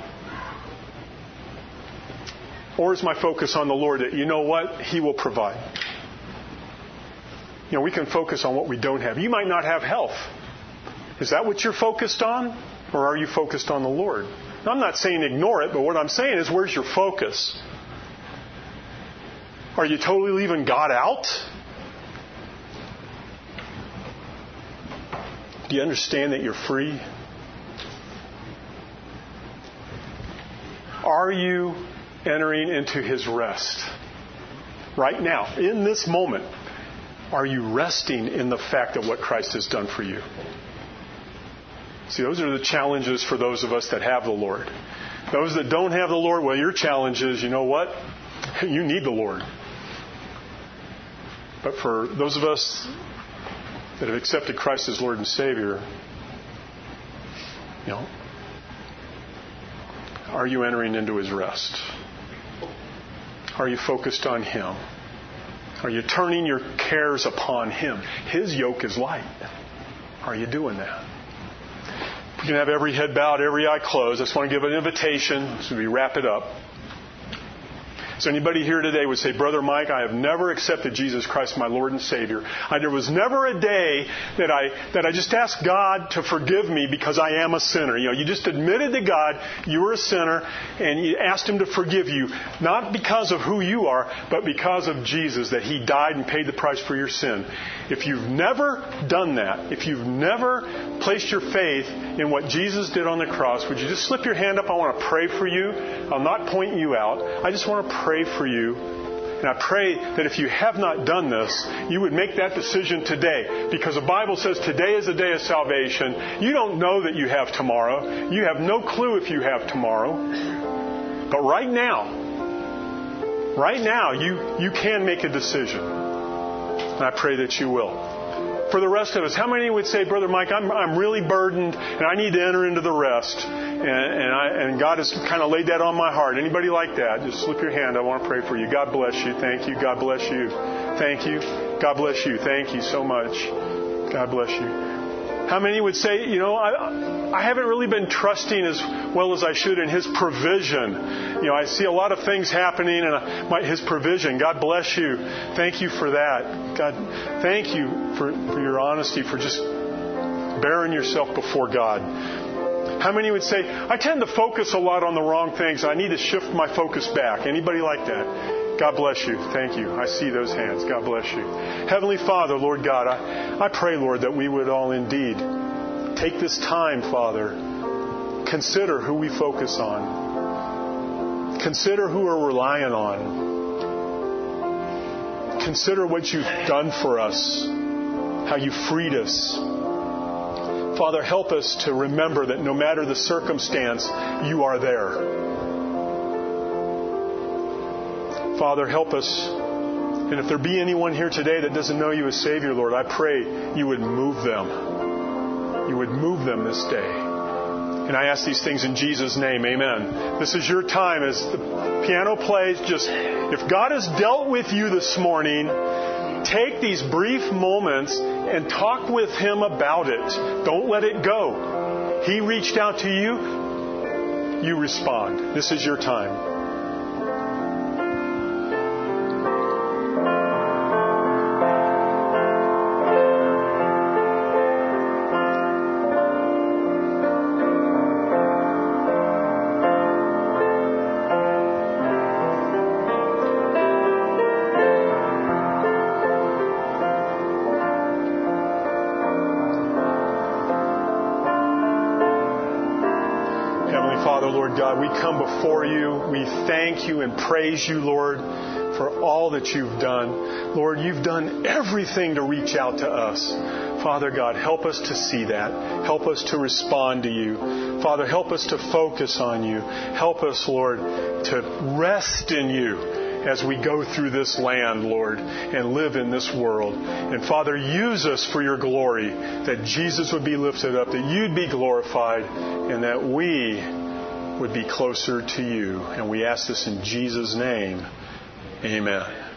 Or is my focus on the Lord that, He will provide? We can focus on what we don't have. You might not have health. Is that what you're focused on? Or are you focused on the Lord? Now, I'm not saying ignore it, but what I'm saying is, where's your focus? Are you totally leaving God out? Do you understand that you're free? Are you entering into His rest? Right now, in this moment, are you resting in the fact of what Christ has done for you? See, those are the challenges for those of us that have the Lord. Those that don't have the Lord, well, your challenge is, you know what? You need the Lord. But for those of us that have accepted Christ as Lord and Savior, are you entering into His rest? Are you focused on Him? Are you turning your cares upon Him? His yoke is light. Are you doing that? You can have every head bowed, every eye closed. I just want to give an invitation as we wrap it up. So anybody here today would say, Brother Mike, I have never accepted Jesus Christ, my Lord and Savior. There was never a day that I just asked God to forgive me because I am a sinner. You just admitted to God you were a sinner and you asked Him to forgive you, not because of who you are, but because of Jesus, that He died and paid the price for your sin. If you've never done that, if you've never placed your faith in what Jesus did on the cross, would you just slip your hand up? I want to pray for you. I'll not point you out. I just want to pray for you. And I pray that if you have not done this, you would make that decision today. Because the Bible says today is a day of salvation. You don't know that you have tomorrow. You have no clue if you have tomorrow. But right now, you can make a decision. And I pray that you will. For the rest of us, how many would say, Brother Mike, I'm really burdened and I need to enter into the rest. And God has kind of laid that on my heart. Anybody like that? Just slip your hand. I want to pray for you. God bless you. Thank you. God bless you. Thank you. God bless you. Thank you so much. God bless you. How many would say, I haven't really been trusting as well as I should in His provision. I see a lot of things happening and His provision. God bless you. Thank you for that. God, thank you for your honesty, for just bearing yourself before God. How many would say, I tend to focus a lot on the wrong things. I need to shift my focus back. Anybody like that? God bless you. Thank you. I see those hands. God bless you. Heavenly Father, Lord God, I pray, Lord, that we would all indeed take this time, Father, consider who we focus on. Consider who we're relying on. Consider what you've done for us, how you freed us. Father, help us to remember that no matter the circumstance, you are there. Father, help us. And if there be anyone here today that doesn't know you as Savior, Lord, I pray you would move them. You would move them this day. And I ask these things in Jesus' name. Amen. This is your time as the piano plays. Just, if God has dealt with you this morning, take these brief moments and talk with Him about it. Don't let it go. He reached out to you. You respond. This is your time. God, we come before you. We thank you and praise you, Lord, for all that you've done. Lord, you've done everything to reach out to us. Father God, help us to see that. Help us to respond to you. Father, help us to focus on you. Help us, Lord, to rest in you as we go through this land, Lord, and live in this world. And Father, use us for your glory, that Jesus would be lifted up, that you'd be glorified, and that we would be closer to you. And we ask this in Jesus' name. Amen.